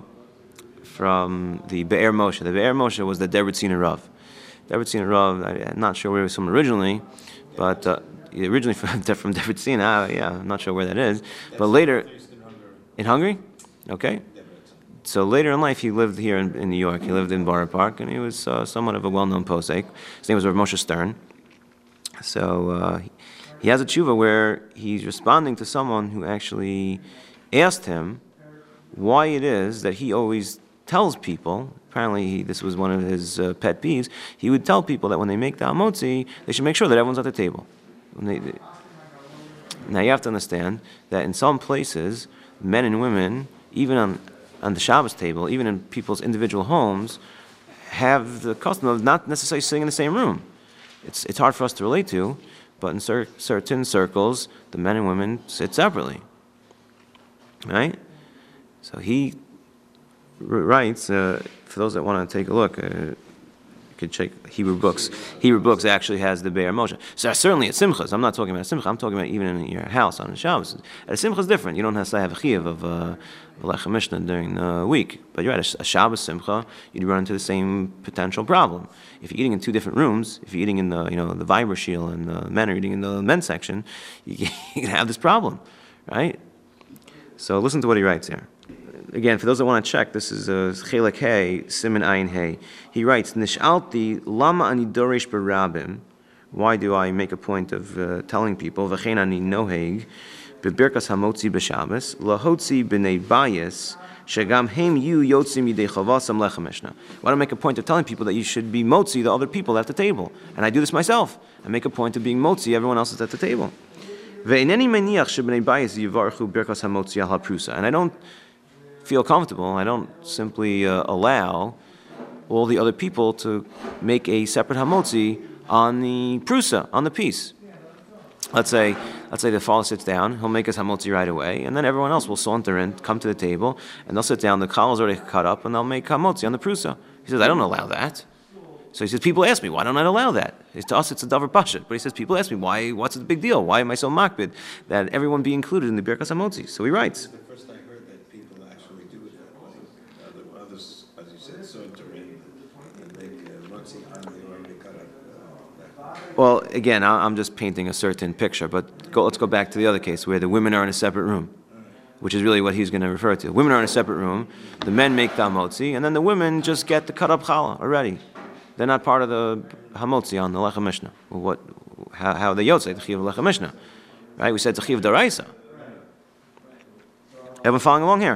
from the Be'er Moshe. The Be'er Moshe was the Debretziner Rav. Debretziner Rav, I, I'm not sure where he was from originally, but uh, originally from, from Debretziner, uh, yeah, I'm not sure where that is. But later, in Hungary? Okay. So later in life, he lived here in, in New York. He lived in Borough Park, and he was uh, somewhat of a well-known posek. His name was Rav Moshe Stern. So uh, he, he has a tshuva where he's responding to someone who actually asked him why it is that he always tells people, apparently he, this was one of his uh, pet peeves, he would tell people that when they make the hamotzi, they should make sure that everyone's at the table. When they, they, now you have to understand that in some places, men and women, even on, on the Shabbos table, even in people's individual homes, have the custom of not necessarily sitting in the same room. It's, it's hard for us to relate to, but in cer- certain circles, the men and women sit separately. Right? So he writes, uh, for those that want to take a look, uh, you could check Hebrew books. Hebrew books actually has the Be'er Moshe. So certainly at Simchas, I'm not talking about Simcha, I'm talking about even in your house on the Shabbos. At a Simcha is different. You don't necessarily have a chiyuv of uh, Lechem Mishnah during the week. But you're at a, a Shabbos Simcha, you'd run into the same potential problem. If you're eating in two different rooms, if you're eating in the, you know, the Viber shield and the men are eating in the men's section, you can, you can have this problem, right? So listen to what he writes here. Again, for those that want to check, this is uh, Chelek Hey, Siman Ayin Hey. He writes, Nishalti lama ani dorish berabim. Why do I make a point of uh, telling people, V'chein ani noheg, bebirkas hamotzi b'Shabbos, lahotzi b'nei bayis, shegam hem yu yotzim yidei chavasam lechem mishnah. Why do I make a point of telling people that you should be motzi the other people at the table? And I do this myself. I make a point of being motzi, everyone else is at the table. And I don't feel comfortable, I don't simply uh, allow all the other people to make a separate hamotzi on the prusa, on the piece. Let's say, let's say the father sits down, he'll make his hamotzi right away, and then everyone else will saunter in, come to the table, and they'll sit down, the challah is already cut up, and they'll make hamotzi on the prusa. He says, I don't allow that. So he says, people ask me, why don't I allow that? It's, to us, it's a davar pashut. But he says, people ask me, why? What's the big deal? Why am I so makbid that everyone be included in the birkas hamotzi? So he writes. The first I heard that people actually do it that way. Other, others, as you said, saunter in and make uh, motzi on the already cut up. Uh, Well, again, I- I'm just painting a certain picture, but go, let's go back to the other case where the women are in a separate room, which is really what he's going to refer to. Women are in a separate room, the men make the hamotzi, and then the women just get the cut up challah already. They're not part of the hamotzi on the lechem mishnah. Well, what? How, how are they yotzei the chiyuv lechem mishnah? Right? We said it's a chiyuv daraisa. Everyone following along here?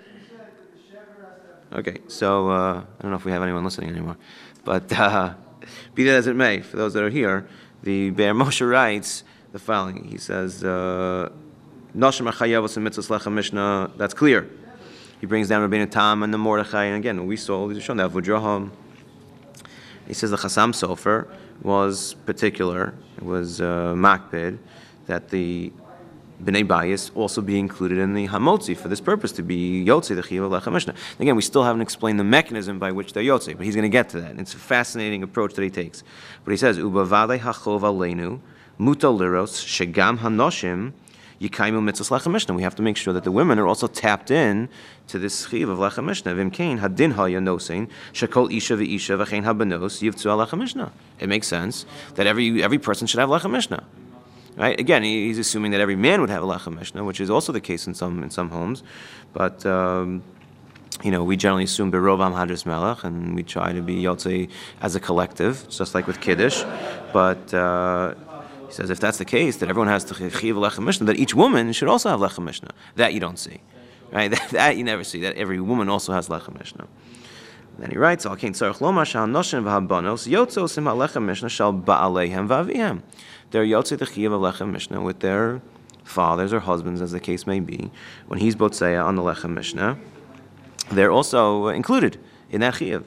Okay, so uh, I don't know if we have anyone listening anymore, but uh, be that as it may, for those that are here, the Be'er Moshe writes the following. He says, "Noshim achayavos and mitzvos lechem mishnah." That's clear. He brings down Rabbeinu Tam and the Mordechai, and again, we saw these are shown that Avudraham. He says the Chassam Sofer was particular, it was uh, makpid, that the Bnei Bayis also be included in the Hamotzi for this purpose, to be Yotzei, the Chiyuv Lechem Mishnah. Again, we still haven't explained the mechanism by which they're Yotzei, but he's going to get to that. It's a fascinating approach that he takes. But he says, Ubavadei hachov aleinu, muta liros, shegam hanoshim, yikaimu mitzvos Lechem Mishnah. We have to make sure that the women are also tapped in to this chiyuv of Lechem Mishnah. Vimkein hadin haya nosein shekol isha veisha v'chein habanos yivtzu Lechem Mishnah. It makes sense that every every person should have Lechem Mishnah. Right? Again, he's assuming that every man would have a Lechem Mishnah, which is also the case in some in some homes. But um, you know, we generally assume berovam hadras melech, and we try to be yotzei as a collective, just like with Kiddush. But uh, he says if that's the case, that everyone has to chiyuv Lechem Mishnah, that each woman should also have Lechem Mishnah. That you don't see. Right? That, that you never see. That every woman also has Lechem Mishnah. Then he writes, Al kein tzarich lomar shal noshin v'habanos yotzos im halechem Mishnah shal ba'aleihem v'avihem. They're yotzei the chiyuv of Lechem Mishnah with their fathers or husbands, as the case may be. When he's botzeya on the Lechem Mishnah, they're also included in that chiyuv.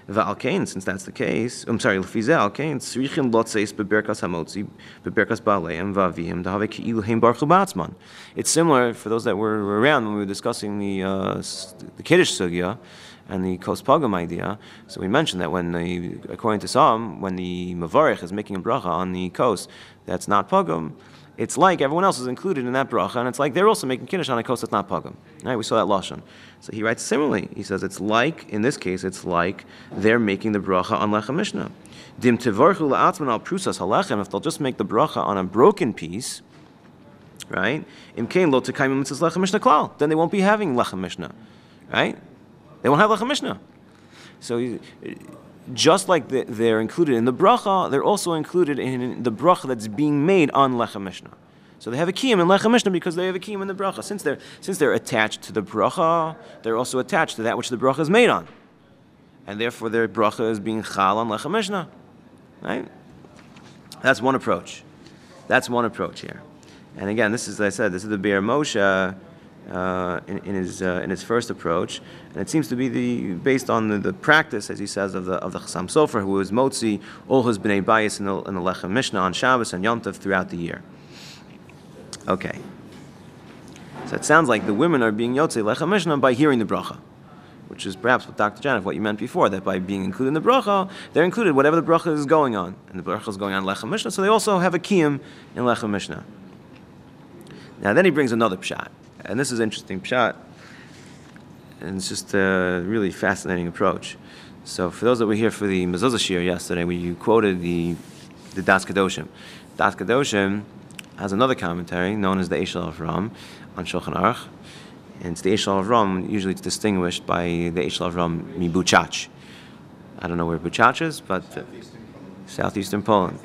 V'alkein, since that's the case, I'm sorry, l'fizeh alkein, tzrichin lotzeis beberkas hamotzi, beberkas ba'aleim v'avihim, dahave ki'ilu heim baruchu ba'atzman. It's similar, for those that were around when we were discussing the, uh, the Kiddush sugya, and the Kos Pagam idea. So we mentioned that when the, according to some, when the Mavarich is making a bracha on the Kos that's not Pagam, it's like everyone else is included in that bracha, and it's like they're also making Kiddush on a Kos that's not Pagam. Right? We saw that Lashon. So he writes similarly. He says it's like, in this case, it's like they're making the bracha on Lechem Mishnah. Dim tevarchu la'atzman al prusas halechem, if they'll just make the bracha on a broken piece, right? Im kein lo tekayim mitzvahs Lechem Mishnah klal, then they won't be having Lechem Mishnah, right? They won't have Lechem Mishnah. So just like they're included in the bracha, they're also included in the bracha that's being made on Lechem Mishnah. So they have a kiyum in Lechem Mishnah because they have a kiyum in the bracha. Since they're since they're attached to the bracha, they're also attached to that which the bracha is made on, and therefore their bracha is being chal on Lechem Mishnah. Right? That's one approach. That's one approach here. And again, this is, as I said, this is the Be'er Moshe. Uh, in, in his uh, in his first approach, and it seems to be the based on the, the practice, as he says, of the of the Chassam Sofer, who was motzi all his bnei bayis in the in the Lechem Mishnah on Shabbos and Yom Tov throughout the year. Okay, so it sounds like the women are being yotzei Lechem Mishnah by hearing the bracha, which is perhaps what Doctor Janif, what you meant before, that by being included in the bracha, they're included whatever the bracha is going on, and the bracha is going on Lechem Mishnah, so they also have a kiyum in Lechem Mishnah. Now then he brings another pshat. And this is interesting pshat, and it's just a really fascinating approach. So for those that were here for the Mezuzah Shir yesterday, where you quoted the the Das Kedoshim. Das Kedoshim has another commentary known as the Eshel Avram on Shulchan Aruch, and it's the Eshel Avram. Usually it's distinguished by the Eshel Avram mi Buchach. I don't know where Buchach is, but uh, southeastern Poland.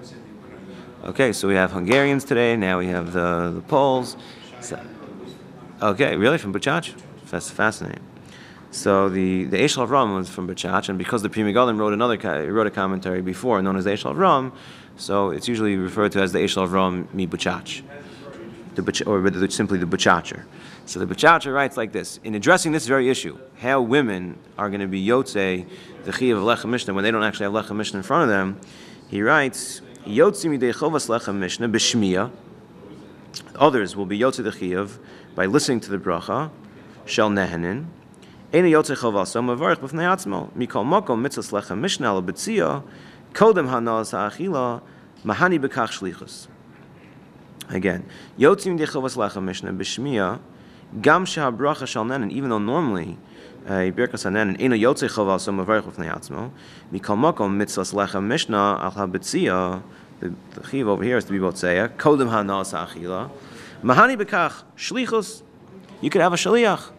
Okay, so we have Hungarians today. Now we have the the Poles. So, okay, really? From Buchach? That's fascinating. So the, the Eshel Avram was from Buchach, and because the Pri Megadim wrote another wrote a commentary before known as the Eshel Avram, so it's usually referred to as the Eshel Avram mi Buchach, the Buch, or simply the Buchacher. So the Buchacher writes like this, in addressing this very issue, how women are going to be yotzei the chiyuv of Lechem Mishnah when they don't actually have Lechem Mishnah in front of them, he writes, yotzei midei chovas Lechem Mishnah b'shmiya. Others will be yotzei the chiyuv by listening to the bracha, shel nehenin. Eina yotzei chovaso mavarich b'fnei atzmo. Mikol makom mitzvahs Lechem Mishnah al b'tzia kodem hanas ha'achila mahani b'kach shlichus. Again, yotzei midei chovas Lechem Mishnah b'shmiya gam shehabracha shel nehenin. Even though normally a birkas hanehenin eina yotzei chovaso mavarich b'fnei atzmo. Mikol makom mitzvahs Lechem Mishnah al ha'b'tzia. The chiyuv over here is to be botzeya kodem hanas ha'achila. Mahani bekach shlichus, you could have a shaliach.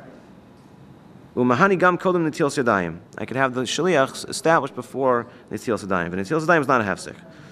Umahani gam kodem netilas yadayim. I could have the shaliachs established before netilas yadayim. But netilas yadayim is not a hefsek.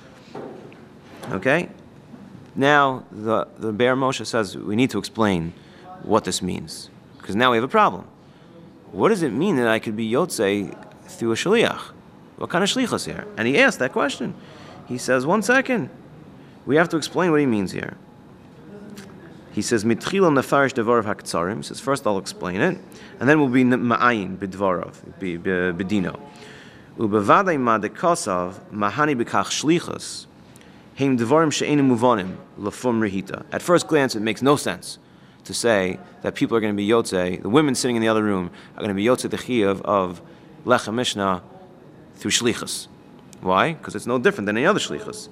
Okay. Now the the Be'er Moshe says we need to explain what this means, because now we have a problem. What does it mean that I could be yotzei through a shaliach? What kind of shlichus here? And he asked that question. He says, one second, we have to explain what he means here. He says, "Mitchila nefarish devarav haketzarim." He says, first I'll explain it, and then we'll be ma'ayin b'dvarav, b'dino. Ubevadai ma dekasav mahani b'kach shlichus heim devarim she'enim muvanim lefum rehita. At first glance, it makes no sense to say that people are going to be yotzei, the women sitting in the other room are going to be yotzei the chiyuv of Lechem Mishnah through shlichus. Why? Because it's no different than any other shlichus.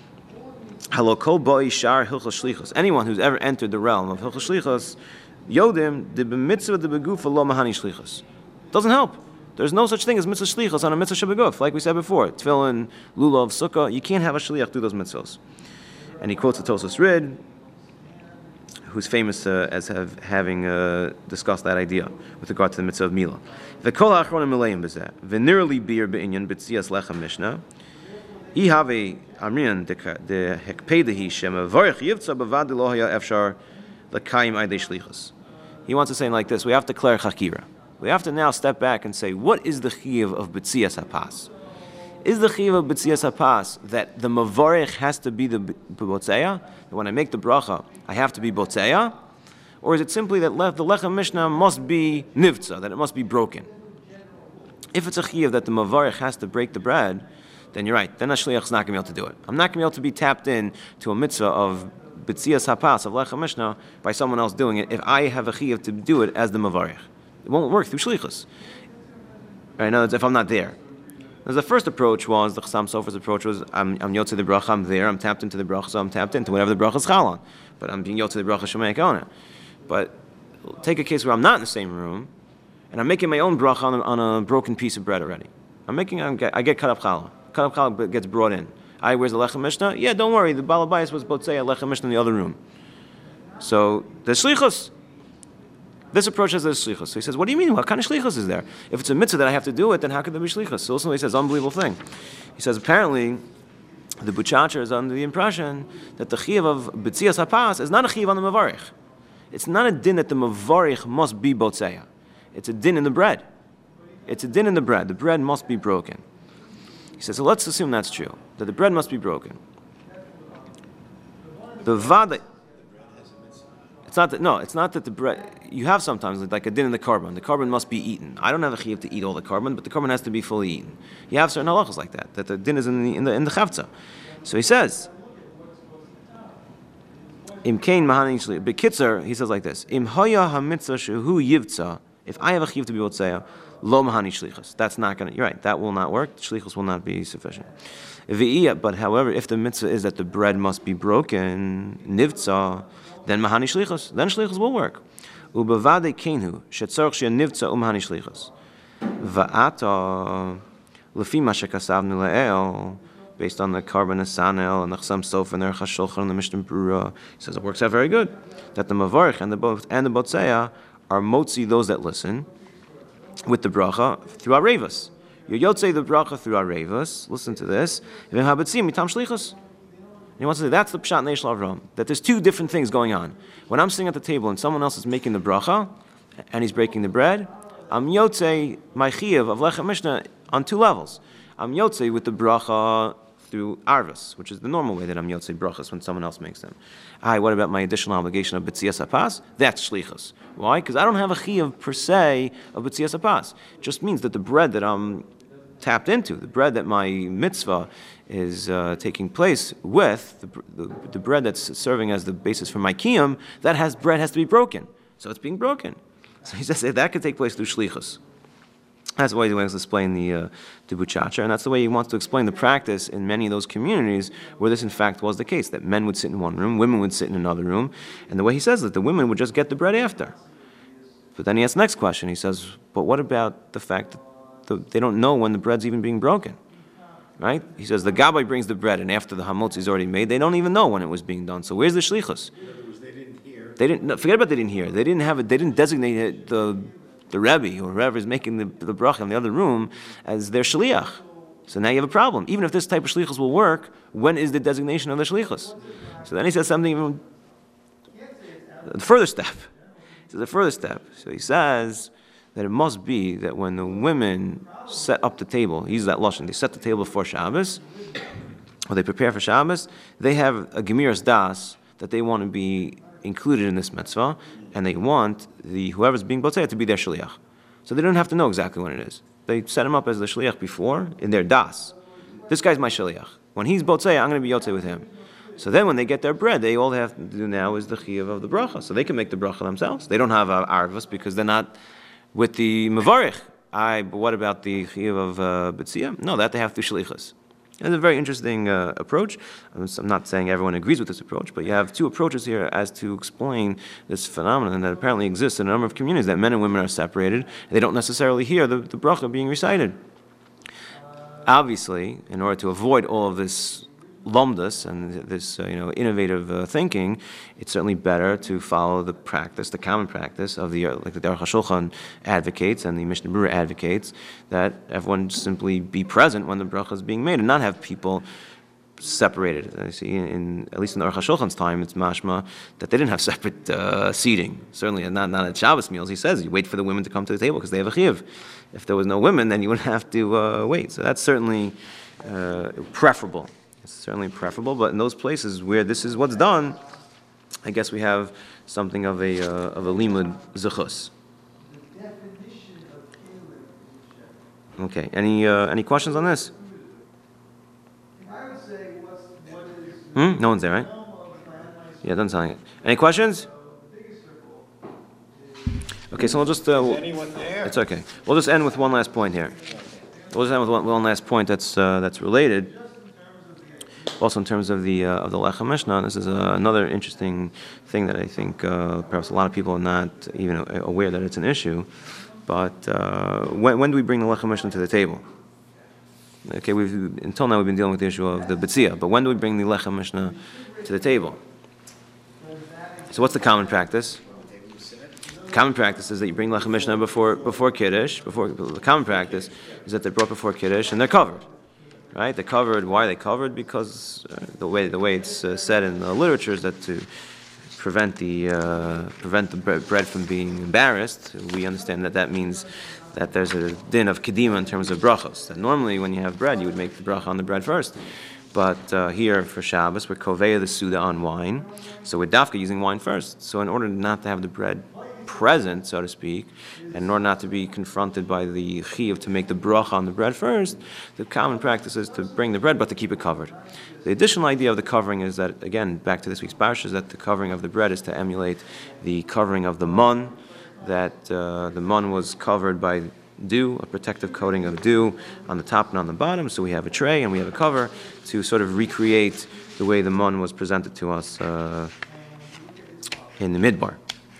Anyone who's ever entered the realm of Hilchos Shlichus, Yodim, the mitzvah the begufa lo mahani shlichus. Doesn't help. There's no such thing as mitzvah shlichus on a mitzvah shebeguf. Like we said before, tefillin, lulav, sukkah, you can't have a shliach do those mitzvahs. And he quotes the Tosfos Rid, who's famous uh, as have, having uh, discussed that idea with regard to the mitzvah of milah. V'kol ha'achronim mileim b'zeh, v'nirli bir be'inyan b'tzias lechem mishnah, I have a amrin de hekpedehi shema varich yivtza bavad lo haya efshar l'kayim aydei shlichus. He wants to say like this: we have to declare chakira. We have to now step back and say, what is the chiyuv of b'tzias hapas? Is the chiyuv of b'tzias hapas that the mavarich has to be the botzeya? That when I make the bracha, I have to be botzeya, or is it simply that the lechem mishnah must be nivtza, that it must be broken? If it's a chiyuv that the mavarich has to break the bread, then you're right. Then a shliach is not going to be able to do it. I'm not going to be able to be tapped in to a mitzvah of b'tzias hapas, of lechem mishnah, by someone else doing it if I have a chiyuv to do it as the mavarich. It won't work through shlichus. Right? In other words, if I'm not there. As the first approach was, the Chassam Sofer's approach was, I'm, I'm yotze the bracha, I'm there, I'm tapped into the bracha, so I'm tapped into whatever the bracha is chal on. But I'm being yotze the bracha shemayek on it. But take a case where I'm not in the same room, and I'm making my own bracha on a, on a broken piece of bread already. I'm making, I'm get, I get cut up challah. Cut up challah gets brought in. I, where's the lechem mishnah? Yeah, don't worry, the balabayas was botzei a lechem mishnah in the other room. So, the shlichus. This approach has a shlichus. So he says, what do you mean? What kind of shlichus is there? If it's a mitzvah that I have to do it, then how could there be shlichus? So listen, he says, unbelievable thing. He says, apparently, the Buchacher is under the impression that the chiyuv of b'tzias hapas is not a chiyuv on the mavarich. It's not a din that the mavarich must be botzeya. It's a din in the bread. It's a din in the bread. The bread must be broken. He says, so let's assume that's true, that the bread must be broken. The vada. It's not that, no, it's not that the bread, you have sometimes like a din in the carbon. The carbon must be eaten. I don't have a chiyuv to eat all the carbon, but the carbon has to be fully eaten. You have certain halachas like that, that the din is in the, in the, in the chavtza. So he says, Im kain mahani shli. Bekitzer, he says like this, Im hoya ha-mitzvah shehu yivtza, if I have a chiyuv to be botzeya, lo mahani shlichus. That's not going to, you're right, that will not work. The shlichus will not be sufficient. But however, if the mitzvah is that the bread must be broken, nivtza, then mahani shlichus, then shlichus will work. Ubavade kenhu shetzorch she nivtza umahani shlichus. Va'ata lefi ma shekasavnu le'el, based on the carbon asanel and the Chassam Sofer and the Aruch HaShulchan and the Mishnah Berurah, he says it works out very good. That the mavarich and the both and the botzeya are motzi, those that listen, with the bracha through arevus. You yotze the bracha through arevus. Listen to this. V'im habetzim mitam shlichus. He wants to say that's the pshat neish Avraham, that there's two different things going on. When I'm sitting at the table and someone else is making the bracha and he's breaking the bread, I'm yotze my chiyuv of lechem mishnah on two levels. I'm yotze with the bracha through arvus, which is the normal way that I'm yotze brachas when someone else makes them. Aye, what about my additional obligation of b'tzias hapas? That's shlichus. Why? Because I don't have a chiyuv per se of b'tzias hapas. It just means that the bread that I'm tapped into, the bread that my mitzvah is uh, taking place with, the, the, the bread that's serving as the basis for my kiyum, that has bread has to be broken. So it's being broken. So he says that, that could take place through shlichus. That's the way he wants to explain the uh, the Buchacher, and that's the way he wants to explain the practice in many of those communities where this in fact was the case, that men would sit in one room, women would sit in another room, and the way he says that the women would just get the bread after. But then he asks the next question, he says, but what about the fact that the, they don't know when the bread's even being broken? Right? He says the gabbai brings the bread, and after the hamotzi is already made, they don't even know when it was being done. So where's the shlichus? They didn't hear. They didn't. No, forget about they didn't hear. They didn't have it. They didn't designate it, the the rebbe or whoever is making the the bracha in the other room as their shliach. So now you have a problem. Even if this type of shlichus will work, when is the designation of the shlichus? So then he says something even a further step. He says a further step. So he says that it must be that when the women set up the table, he uses that lashon, they set the table for Shabbos, or they prepare for Shabbos, they have a gemiras das that they want to be included in this mitzvah, and they want the whoever's being botzeh to be their shliach. So they don't have to know exactly when it is. They set him up as the shliach before in their das. This guy's my shliach. When he's botzeh, I'm going to be yotzeh with him. So then when they get their bread, they all they have to do now is the chiyuv of the bracha. So they can make the bracha themselves. They don't have a arvus because they're not with the mavarich. I, but what about the chiyuv of uh, b'tziyah? No, that they have to shlichus. It's a very interesting uh, approach. I'm not saying everyone agrees with this approach, but you have two approaches here as to explain this phenomenon that apparently exists in a number of communities, that men and women are separated, and they don't necessarily hear the, the bracha being recited. Obviously, in order to avoid all of this lumdus and this uh, you know innovative uh, thinking, it's certainly better to follow the practice, the common practice of the uh, like the Aruch HaShulchan advocates and the Mishnah Berurah advocates, that everyone simply be present when the bracha is being made and not have people separated. I see, in, in at least in the Aruch HaShulchan's time, it's mashma that they didn't have separate uh, seating. Certainly not not at Shabbos meals. He says you wait for the women to come to the table because they have a chiyuv. If there was no women, then you wouldn't have to uh, wait. So that's certainly uh, preferable. It's certainly preferable, but in those places where this is what's done, I guess we have something of a uh, of a limud zechus. Okay, any, uh, any questions on this? Hmm? No one's there, right? Yeah, doesn't sound like it. Any questions? Okay, so we'll just, uh, we'll- Anyone there? it's okay. We'll just end with one last point here. We'll just end with one, one last point that's, uh, that's related. Also in terms of the, uh, of the Lechem Mishnah, this is uh, another interesting thing that I think uh, perhaps a lot of people are not even aware that it's an issue. But uh, when, when do we bring the Lechem Mishnah to the table? Okay, we've, until now we've been dealing with the issue of the Betzia, but when do we bring the Lechem Mishnah to the table? So what's the common practice? The common practice is that you bring Lechem Mishnah before, before Kiddush. Before, the common practice is that they're brought before Kiddush and they're covered. Right? They're covered. Why are they covered? Because uh, the way the way it's uh, said in the literature is that to prevent the uh, prevent the bre- bread from being embarrassed, we understand that that means that there's a din of kedima in terms of brachos. That normally when you have bread, you would make the bracha on the bread first. But uh, here for Shabbos, we're koveya the suda on wine, so we're dafka using wine first. So in order not to have the bread present, so to speak, and in order not to be confronted by the chiyuv to make the bracha on the bread first, the common practice is to bring the bread, but to keep it covered. The additional idea of the covering is that, again, back to this week's parsha, is that the covering of the bread is to emulate the covering of the mun, that uh, the mun was covered by dew, a protective coating of dew on the top and on the bottom. So we have a tray and we have a cover to sort of recreate the way the mun was presented to us uh, in the midbar.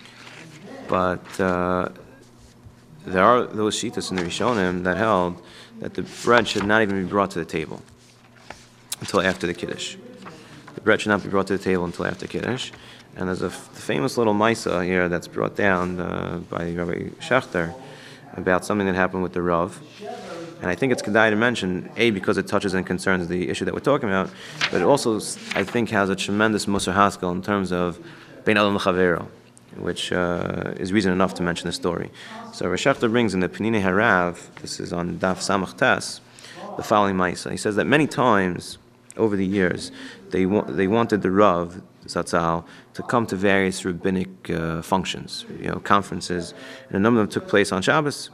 But uh, there are those shitas in the Rishonim that held that the bread should not even be brought to the table until after the Kiddush. The bread should not be brought to the table until after Kiddush. And there's a f- famous little Maisa here that's brought down uh, by Rabbi Schachter about something that happened with the Rav. And I think it's kedai to mention, A, because it touches and concerns the issue that we're talking about, but it also, I think, has a tremendous Musar Haskell in terms of Bein Adam L'Chavero, which uh, is reason enough to mention the story. So Rabbi Schachter brings in the Penine Harav, this is on Daf Samach Tes, the following Maisa. He says that many times over the years, they wa- they wanted the Rav, Zatzal, to come to various rabbinic uh, functions, you know, conferences, and a number of them took place on Shabbos.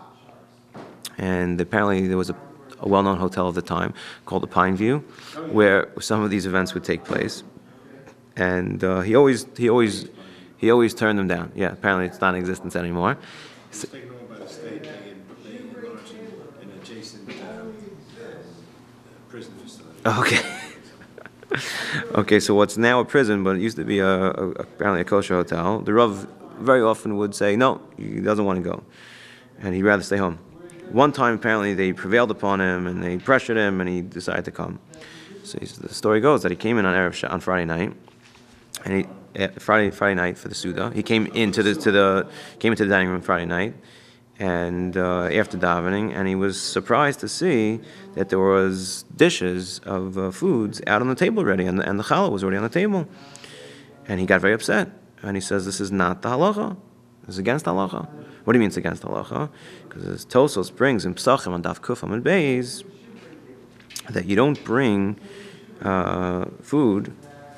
And apparently there was a, a well-known hotel at the time called the Pine View, where some of these events would take place. And uh, he always he always he always turned them down. Yeah, apparently it's not in existence anymore. It's taken over by the state. They they enlarged an adjacent uh, prison facility. Okay. Okay, so what's now a prison, but it used to be a, a apparently a kosher hotel. The Rav very often would say no, he doesn't want to go, and he'd rather stay home. One time, apparently, they prevailed upon him and they pressured him, and he decided to come. So he's, the story goes that he came in on Erev Sh- on Friday night, and he uh, Friday Friday night for the Suda. He came into the to the came into the dining room Friday night, and uh, after davening, and he was surprised to see that there was dishes of uh, foods out on the table already, and the, and the challah was already on the table, and he got very upset, and he says, "This is not the halacha. This is against halacha." What do you mean it's against halacha? Because as Tosos brings in Pesachim on Daf Kuf Amud Beis that you don't bring uh, food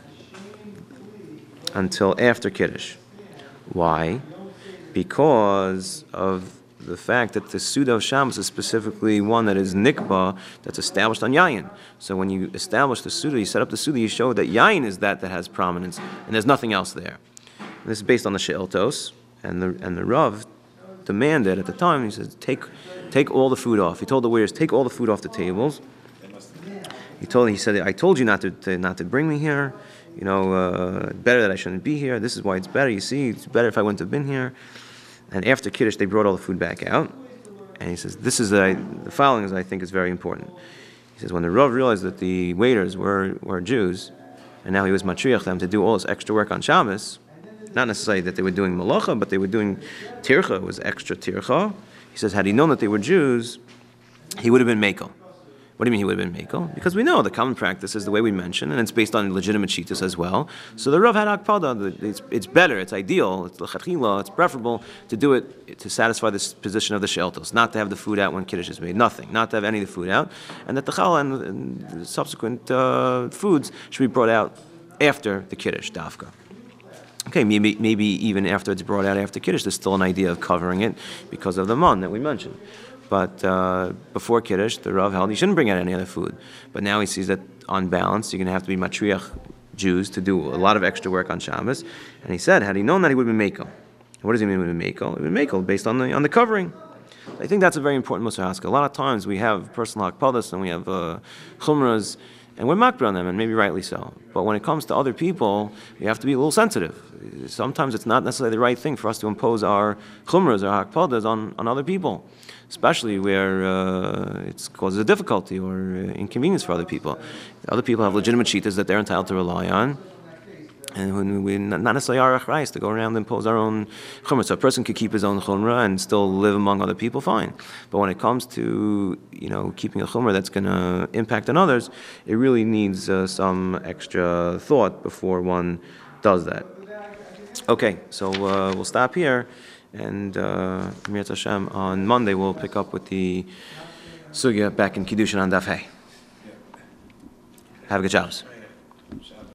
until after Kiddush. Why? Because of the fact that the Suda of Shabbos is specifically one that is nikba, that's established on Yayin. So when you establish the Suda, you set up the Suda, you show that Yayin is that that has prominence, and there's nothing else there. And this is based on the She'eltos, and the and the Rav demanded at the time, he says, take take all the food off. He told the waiters, take all the food off the tables. He told he said, I told you not to, to not to bring me here. You know, uh, better that I shouldn't be here. This is why it's better. You see, it's better if I wouldn't have been here. And after Kiddush, they brought all the food back out. And he says, this is a, the following is I think is very important. He says, when the Rav realized that the waiters were, were Jews, and now he was matriach them to do all this extra work on Shabbos, not necessarily that they were doing malacha, but they were doing tircha, it was extra tircha. He says, had he known that they were Jews, he would have been mekel. What do you mean he would have been mekel? Because we know the common practice is the way we mentioned, and it's based on legitimate shitas as well. So the Rav had akpada. It's, it's better, it's ideal, it's l'chatchila, it's preferable to do it to satisfy this position of the she'eltos, not to have the food out when Kiddush is made, nothing, not to have any of the food out, and that the challah and, and subsequent uh, foods should be brought out after the Kiddush, dafka. Okay, maybe maybe even after it's brought out after Kiddush, there's still an idea of covering it because of the mun that we mentioned. But uh, before Kiddush, the Rav held he shouldn't bring out any other food. But now he sees that on balance, you're going to have to be matriach Jews to do a lot of extra work on Shabbos. And he said, had he known that, he would have been Mekel. What does he mean with Mekel? He would be Mekel based on the on the covering. I think that's a very important Musar Haskell. A lot of times we have personal hakpadas and we have uh, chumras, and we're makbir on them, and maybe rightly so. But when it comes to other people, we have to be a little sensitive. Sometimes it's not necessarily the right thing for us to impose our chumras or hakpadas on, on other people, especially where uh, it causes a difficulty or uh, inconvenience for other people. Other people have legitimate shitas that they're entitled to rely on. And when we not necessarily are achrayis to go around and impose our own chumrah. So a person could keep his own chumrah and still live among other people, fine. But when it comes to, you know, keeping a chumrah that's going to impact on others, it really needs uh, some extra thought before one does that. Okay, so uh, we'll stop here, and uh, Mir Hashem, on Monday we'll pick up with the sugya back in Kiddushin on Daf Hey. Have a good Shabbos.